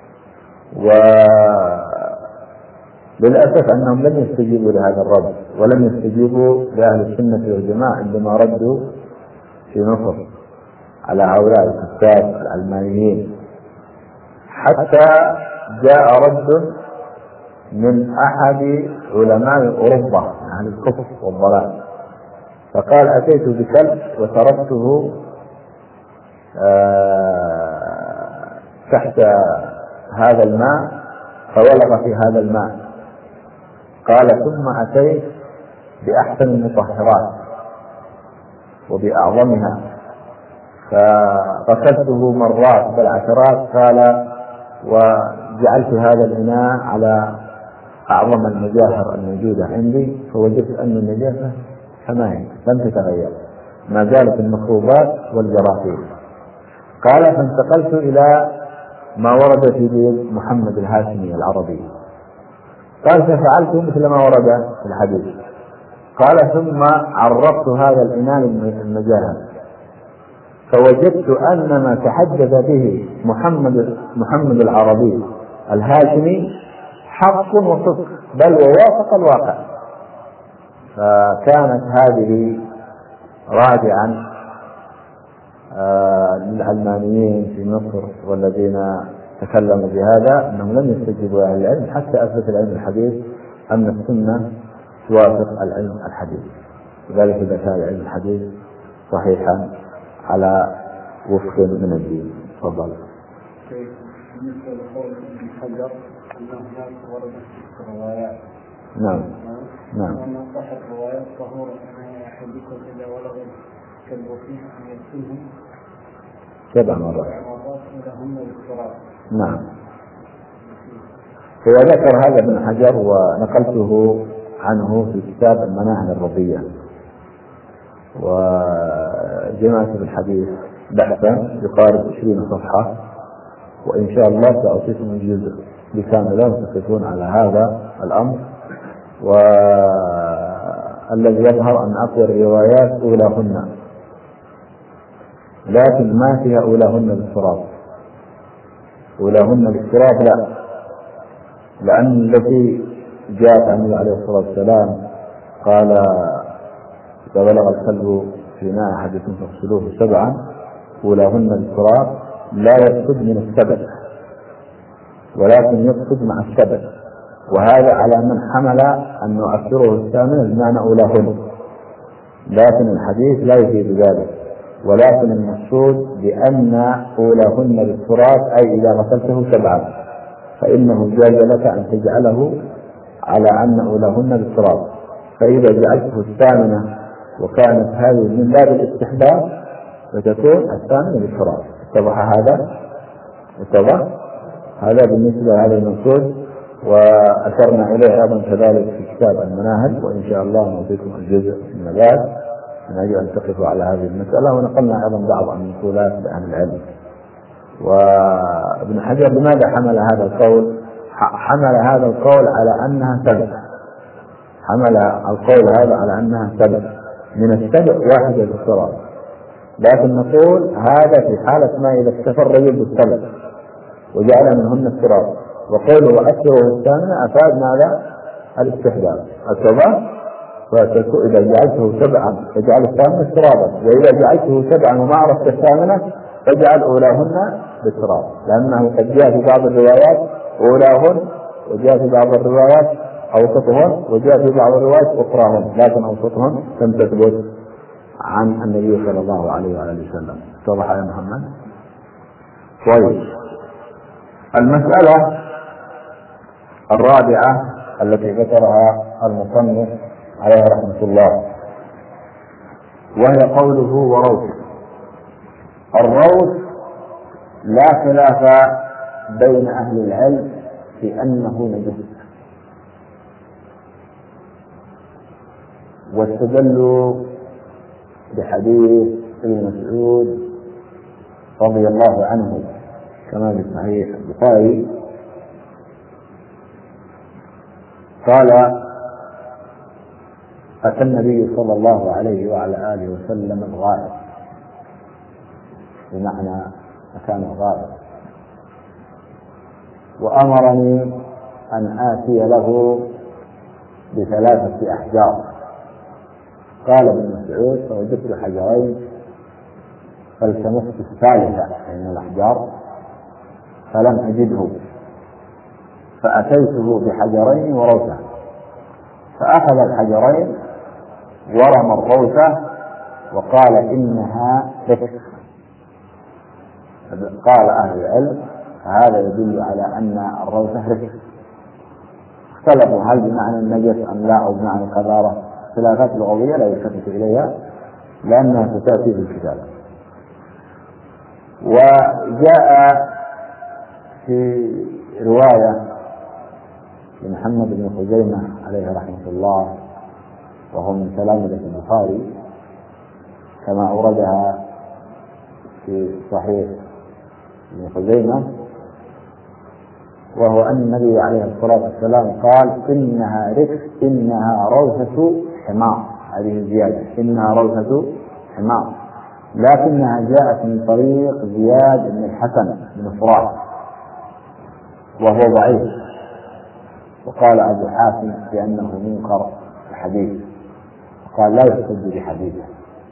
وللأسف أنهم لم يستجيبوا لهذا الرد ولم يستجيبوا لأهل السنة والجماعة عندما ردوا في مصر على هؤلاء الكتاب العلمانيين، حتى جاء رد من أحد علماء أوروبا عن الكفر والضلال فقال أتيت بكلب وتركته تحت هذا الماء فولغ في هذا الماء، قال ثم أتيت بأحسن المطهرات وبأعظمها فغسلته مرات بل عشرات، قال وجعلت هذا الإناء على أعظم المجاهر الموجودة عندي فوجدت أن النجاسة حماية لم تتغير ما زالت الميكروبات والجراثيم. قال فانتقلت إلى ما ورد في بيت محمد الهاشمي العربي، قال ففعلت مثل ما ورد في الحديث، قال ثم عرفت هذا الإناء المجاهر فوجدت أن ما تحدث به محمد محمد العربي الهاشمي حق وصدق بل ووافق الواقع. فكانت هذه راجعا للعلمانيين في مصر والذين تكلموا بهذا أنهم لم يستجيبوا أهل العلم حتى أثبت العلم الحديث أن السنة توافق العلم الحديث، لذلك إذا كان العلم الحديث صحيحا على وفق من الدين. تفضل. بالنسبة لقول ابن حجر أن هناك وردت روايات. نعم. نعم. وأن صحت روايات طهور أن أحدكم إذا ولغ الكلب فيه أن يغسله سبع مرات. لهم بالتراب. نعم. هو ذكر هذا ابن حجر ونقلته عنه في كتاب المناهل الرضية، وجمعت بالحديث بحثا يقارب عشرين صفحة، وإن شاء الله سأعطيكم الجزء بكامله وتقفون على هذا الأمر. والذي يظهر أن أقوى الروايات أولاهن، لكن ما فيها أولاهن بالتراب، أولاهن بالتراب لا، لأن التي جاءت عن النبي عليه الصلاة والسلام قال إذا بلغ الكلب في ماء أحدكم فاغسلوه سبعا أولاهن بالتراب لا يقصد من السبع ولكن يقصد مع السبع، وهذا على من حمل أن نؤثره الثامن بمعنى أولاهن، لكن الحديث لا يفيد ذلك، ولكن المقصود بأن أولاهن بالتراب أي إذا غسلته سبعا فإنه جاز لك أن تجعله على أن أولاهن بالتراب، فإذا جعلته الثامنة وكانت هذه من باب الاستحباب فتكون الثامنة بالتراب. اتضح هذا؟ اتضح؟ هذا بالنسبة لهذا المقصود، وأشرنا إليه أيضا كذلك في كتاب المناهج، وإن شاء الله نعطيكم الجزء من بعد من أجل أن تقفوا على هذه المسألة. ونقلنا أيضا بعض المقولات لأهل العلم. وابن حجر بماذا حمل هذا القول؟ حمل هذا القول على أنها سبع، حمل القول هذا على أنها سبع، من السبع واحدة بالتراب، لكن نقول هذا في حالة ما إذا اكتفى الرجل بالسبع وجعل منهن التراب، وقوله وأكثره الثامنة أفاد ماذا؟ الاستحباب. التراب فإذا جعلته سبعا فجعل الثامنة ترابا، وإذا جعلته سبعا وما عرفت الثامنة فجعل أولاهن بالتراب، لأنه قد جاء في بعض الروايات أولاهن، وجاء في بعض الروايات أوسطهن، وجاء في بعض الروايات أخراهن، لكن أوسطهن لم تثبت عن النبي صلى الله عليه وآله وسلم. اتضح يا محمد؟ طيب، المسألة الرابعة التي ذكرها المصنف عليه رحمة الله وهي قوله وروث. الروث لا خلاف بين أهل العلم في أنه نجس، واستدلوا بحديث ابن مسعود رضي الله عنه كما في صحيح البخاري قال أتى النبي صلى الله عليه وعلى آله وسلم الغائط، بمعنى مكان الغائط، وأمرني أن آتي له بثلاثة أحجار. قال ابن مسعود فوجدت حجرين فالتمست الثالثة من الأحجار فلم أجده، فأتيته بحجرين وروثة، فأخذ الحجرين ورمى الروثة وقال إنها ركس. قال أهل العلم هذا يدل على أن الروثة ركس. اختلفوا هل بمعنى النجس أم لا أو بمعنى القذارة، خلافات لغوية لا يلتفت إليها لأنها ستأتي في الكتاب. وجاء في رواية لمحمد بن خزيمة عليه رحمة الله وهو من تلامذة البخاري كما أوردها في صحيح ابن خزيمة، وهو أن النبي عليه الصلاة والسلام قال إنها ركس إنها روثة حمار، هذه الزيادة إنها روثة حمار، لكنها جاءت من طريق زياد بن الحسن بن فرات وهو ضعيف، وقال أبو حاتم بأنه منكر الحديث، وقال لا يحتج بحديثه.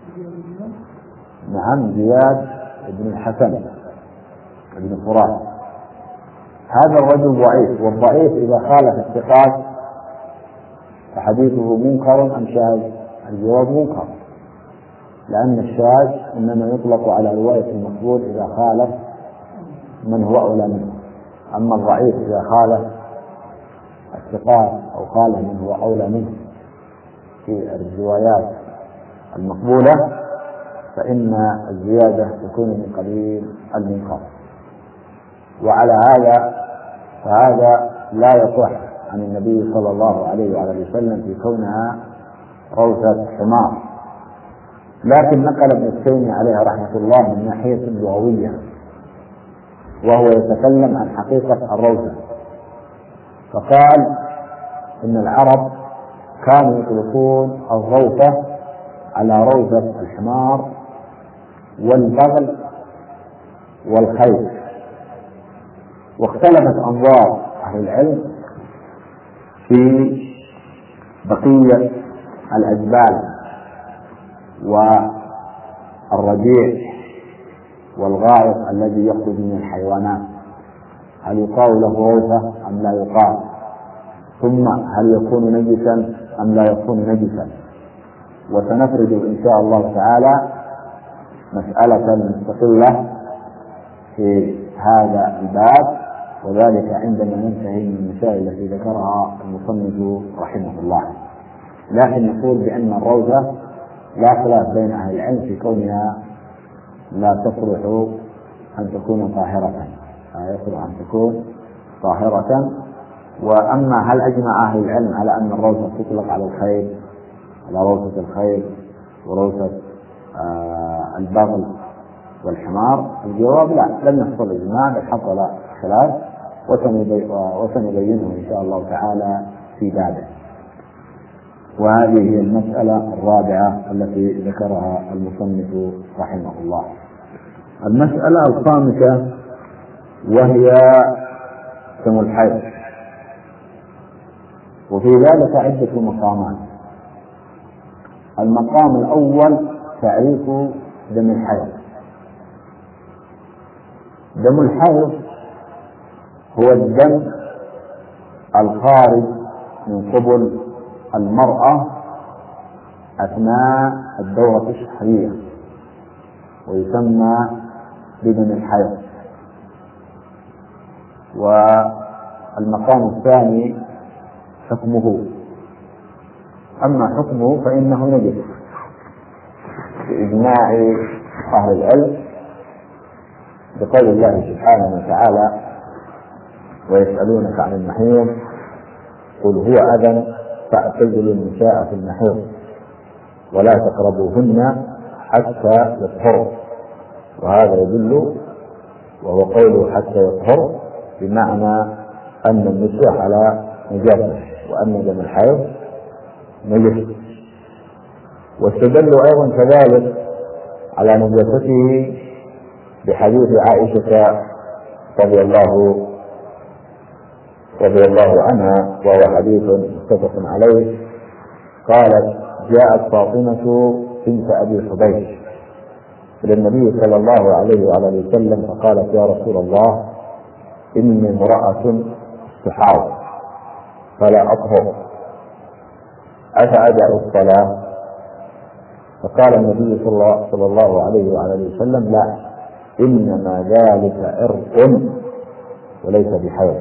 نعم، زياد بن الحسن بن فرات هذا الرجل ضعيف، والضعيف إذا خالف الثقات فحديثه منكر أم شاذ؟ الجواب منكر، لأن الشاذ إنما يطلق على رواية المقبول إذا خالف من هو أولى منه، أما الضعيف إذا خالف الثقات أو خالف من هو أولى منه في الروايات المقبولة فإن الزيادة تكون من قبيل المنكر. وعلى هذا فهذا لا يصح عن النبي صلى الله عليه وعلى وسلم في كونها روثة حمار، لكن نقل ابن التيمي عليه رحمة الله من ناحية لغوية وهو يتكلم عن حقيقة الروثة، فقال إن العرب كانوا يطلقون الروثة على روثة الحمار والبغل والخيل. واختلفت أنظار أهل العلم في بقية الأجبال والرجيع والغائط الذي يخرج من الحيوانات، هل يقال له روثة أم لا يقال؟ ثم هل يكون نجسا أم لا يكون نجسا؟ وسنفرد إن شاء الله تعالى مسألة مستقلة في هذا الباب وذلك عندما ننتهي من المسائل التي ذكرها المصنف رحمه الله. لكن نقول بأن الروثة لا خلاف بين أهل العلم في كونها لا تصلح أن تكون طاهرة، لا يصلح أن تكون طاهرة. وأما هل أجمع أهل العلم على أن الروثة تطلق على الخيل، على روثة الخيل وروثة آه البغل والحمار؟ الجواب لا، لم يحصل إجماع بل حصل خلاف، وسنبينه إن شاء الله تعالى في بابه. وهذه هي المسألة الرابعة التي ذكرها المصنف رحمه الله. المسألة الخامسة وهي دم الحيض، وفي ذلك عدة مقامات. المقام الأول تعريف دم الحيض. دم الحيض هو الدم الخارج من قبل المرأة أثناء الدورة الشهرية، ويسمى بدم الحيض. والمقام الثاني حكمه. أما حكمه فإنه نجس بإجماع أهل العلم، بقول الله سبحانه وتعالى: ويسألونك عن المحيض قل هو أذى فاعتزلوا النساء في المحيض ولا تقربوهن حتى يطهرن. وهذا يدل، وهو قوله حتى يطهر، بمعنى أن النساء على نجاسة وأن دم الحيض نجس. واستدلوا أيضا كذلك على نجاسته بحديث عائشة رضي الله رضي الله عنها، وهو حديث متفق عليه. قالت: جاءت فاطمة بنت أبي حبيش إلى النبي صلى الله عليه وعلى وسلم فقالت: يا رسول الله، إني امرأة استحاض فلا أطهر، أفأدع الصلاة؟ فقال النبي صلى الله عليه وعلى وسلم: لا، إنما ذلك عرق وليس بحيض،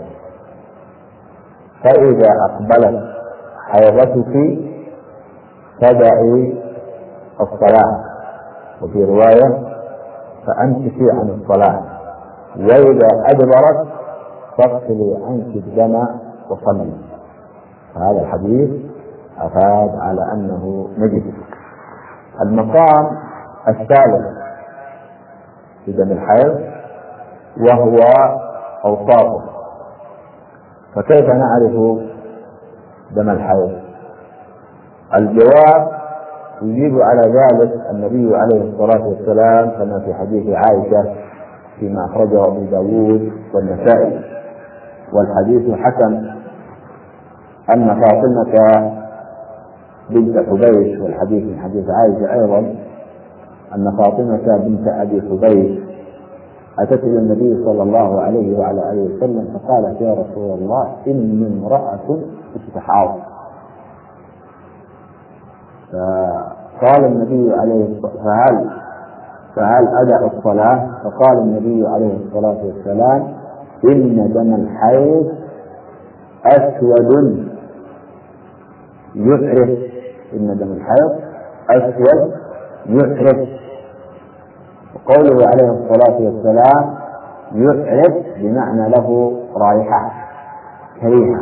فإذا أقبلت حيضتك فدعي الصلاة، وفي رواية فأمسكي عن الصلاة، وإذا أدبرت فاغسلي عنك الدم وصلي. هذا الحديث أفاد على أنه نجس. المقام الثالث في دم الحيض وهو أوصافه. فكيف نعرف دم الحيض؟ الجواب يجيب على ذلك النبي عليه الصلاة والسلام كما في حديث عائشة فيما أخرجه أبو داود والنسائي، والحديث حسن، أن فاطمة بنت حبيش، والحديث من حديث عائشة أيضا، أن فاطمة بنت أبي حبيش أتت إلى النبي صلى الله عليه وعلى آله وسلم فقالت: يا رسول الله، إني امرأة استحاض. فقال النبي عليه فهل فهل أدع الصلاة؟ فقال النبي عليه الصلاة والسلام: إن دم الحيض أسود يعرف، إن دم الحيض أسود يعرف. وقوله عليه الصلاة والسلام يعرف بمعنى له رائحة كريهة،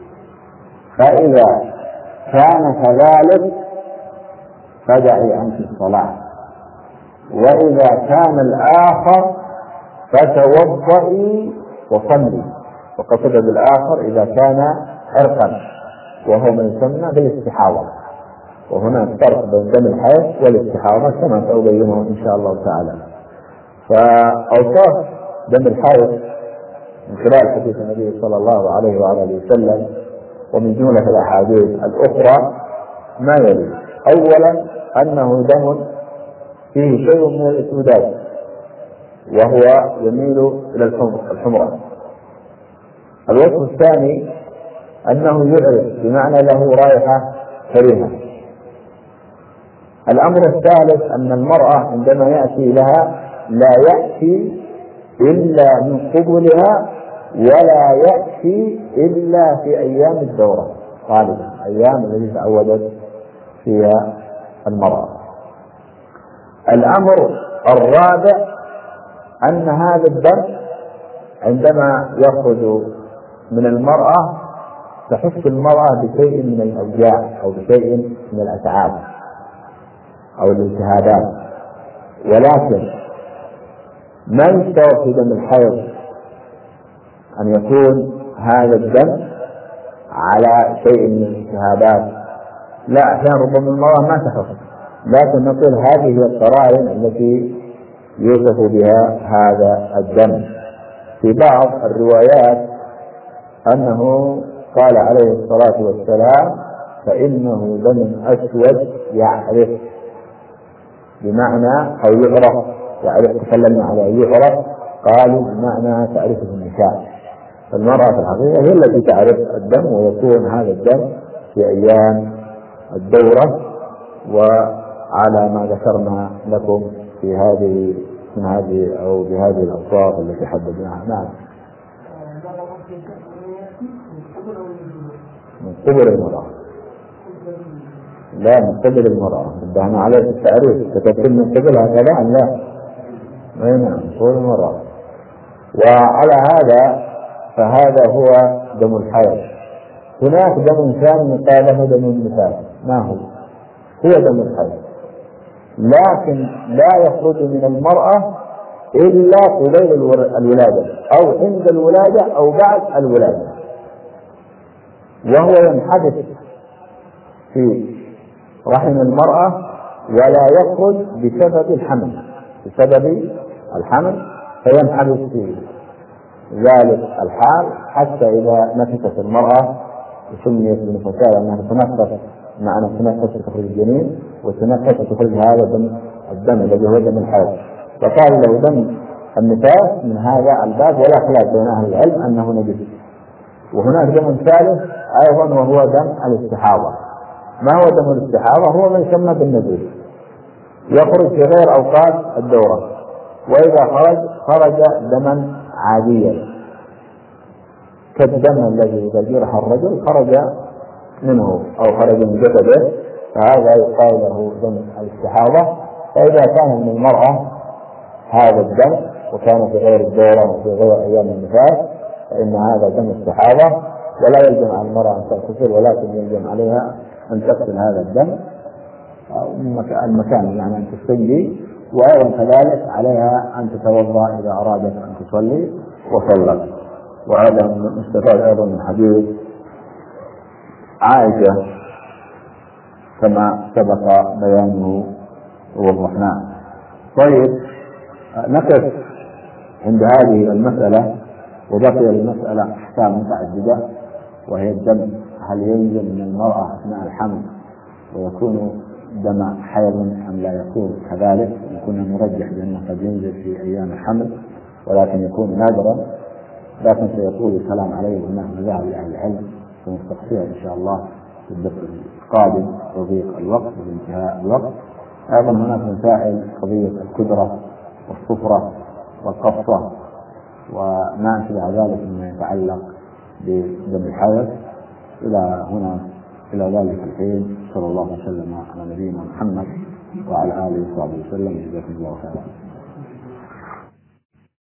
فإذا كان كذلك فدعي عنك الصلاة، وإذا كان الآخر فتوضئي وصلي. وقصد بالآخر إذا كان عرقا، وهو ما يسمى بالاستحاضة. وهناك فرق بين دم الحيض والاستحاضة كما سأبينه إن شاء الله تعالى. فأوصاف دم الحيض من خلال حديث النبي صلى الله عليه وعلى وسلم ومن جملة الأحاديث الأخرى ما يلي: أولا أنه دم فيه شيء من الإسودات، وهو يميل إلى الحمرة. الوصف الثاني أنه يعرف بمعنى له رائحة كريهة. الأمر الثالث أن المرأة عندما يأتي لها لا يأتي إلا من قبلها ولا يأتي إلا في أيام الدورة غالبا، أيام التي تعودت فيها المرأة. الأمر الرابع أن هذا الدم عندما يخرج من المرأة تحس المرأة بشيء من الأوجاع أو بشيء من الأتعاب أو الالتهابات، ولكن ما يشترط في دم الحيض أن يكون هذا الدم على شيء من الالتهابات، لا، أحيانا ربما المرأة ما تحس، لكن نقول هذه هي القرائن التي يوصف بها هذا الدم. في بعض الروايات أنه قال عليه الصلاة والسلام فإنه دم أسود يعرف، بمعنى أو يعرف، يعرف تكلمنا على يعرف، قالوا بمعنى تعرفه النساء، فالمرأة في الحقيقة هي التي تعرف الدم، ويكون هذا الدم في أيام الدورة وعلى ما ذكرنا لكم في هذه من هذه أو بهذه الأوصاف التي حددناها. نعم. من قبل المرأة، لا من قبل المرأة، دعنا عليه التعريف، كتبت من قبلها كذا لا، أي نعم من قبل المرأة. وعلى هذا فهذا هو دم الحيض. هناك دم ثاني قال له دم النفاس، ما هو؟ هو دم الحيض، لكن لا يخرج من المرأة إلا قبيل الولادة أو عند الولادة أو بعد الولادة، وهو ينحدث في رحم المرأة ولا يخرج بسبب الحمل، بسبب الحمل فينحدث في ذلك الحال حتى إذا نفست المرأة سميت بنفسها لأنها تنفس، معنى تنفس تخرج الجنين وتنفس تخرج هذا دم الدم الذي هو دم الحيض، وقال له دم النفاس من هذا الباب، ولا خلاف بين أهل العلم أنه نجس. وهناك دم ثالث أيضا وهو دم الاستحاضة. ما هو دم الاستحاضة؟ هو ما يسمى بالنزول، يخرج في غير أوقات الدورة، وإذا خرج خرج دما عاديا كالدم الذي إذا جرح الرجل خرج منه أو خرج من جسده، فهذا يقال له دم الاستحاضة. فإذا كان من المرأة هذا الدم وكان في غير الدورة وفي غير أيام النفاس فإن هذا دم استحاضة، ولا يلزم على المرأة أن تغتسل، ولكن يلزم عليها أن تغسل هذا الدم المكان، يعني أن تستنجي، وأيضا كذلك عليها أن تتوضأ إذا أرادت أن تصلي وصلت. وهذا مستفاد أيضا من حديث عائشة كما سبق بيانه ووضحناه. طيب نقف عند هذه المسألة، وبقي المسألة أحكام متعددة، وهي الدم هل ينزل من المرأة أثناء الحمل ويكون دم حيض أم لا يكون كذلك؟ كنا نرجح بأنه قد ينزل في أيام الحمل ولكن يكون نادرا، لكن سيطول الكلام عليه هناك مذاهب لأهل العلم سنستقصيها إن شاء الله في الدرس القادم وضيق الوقت وانتهاء الوقت. أيضا هناك مسائل قضية الكدرة والصفرة والقصة وما أشبه ذلك مما يتعلق بدم الحيض. إلى هنا إلى ذلك الحين صلى الله عليه وسلم على نبينا محمد وعلى آله وصحبه وسلم. جزاكم الله خيرا.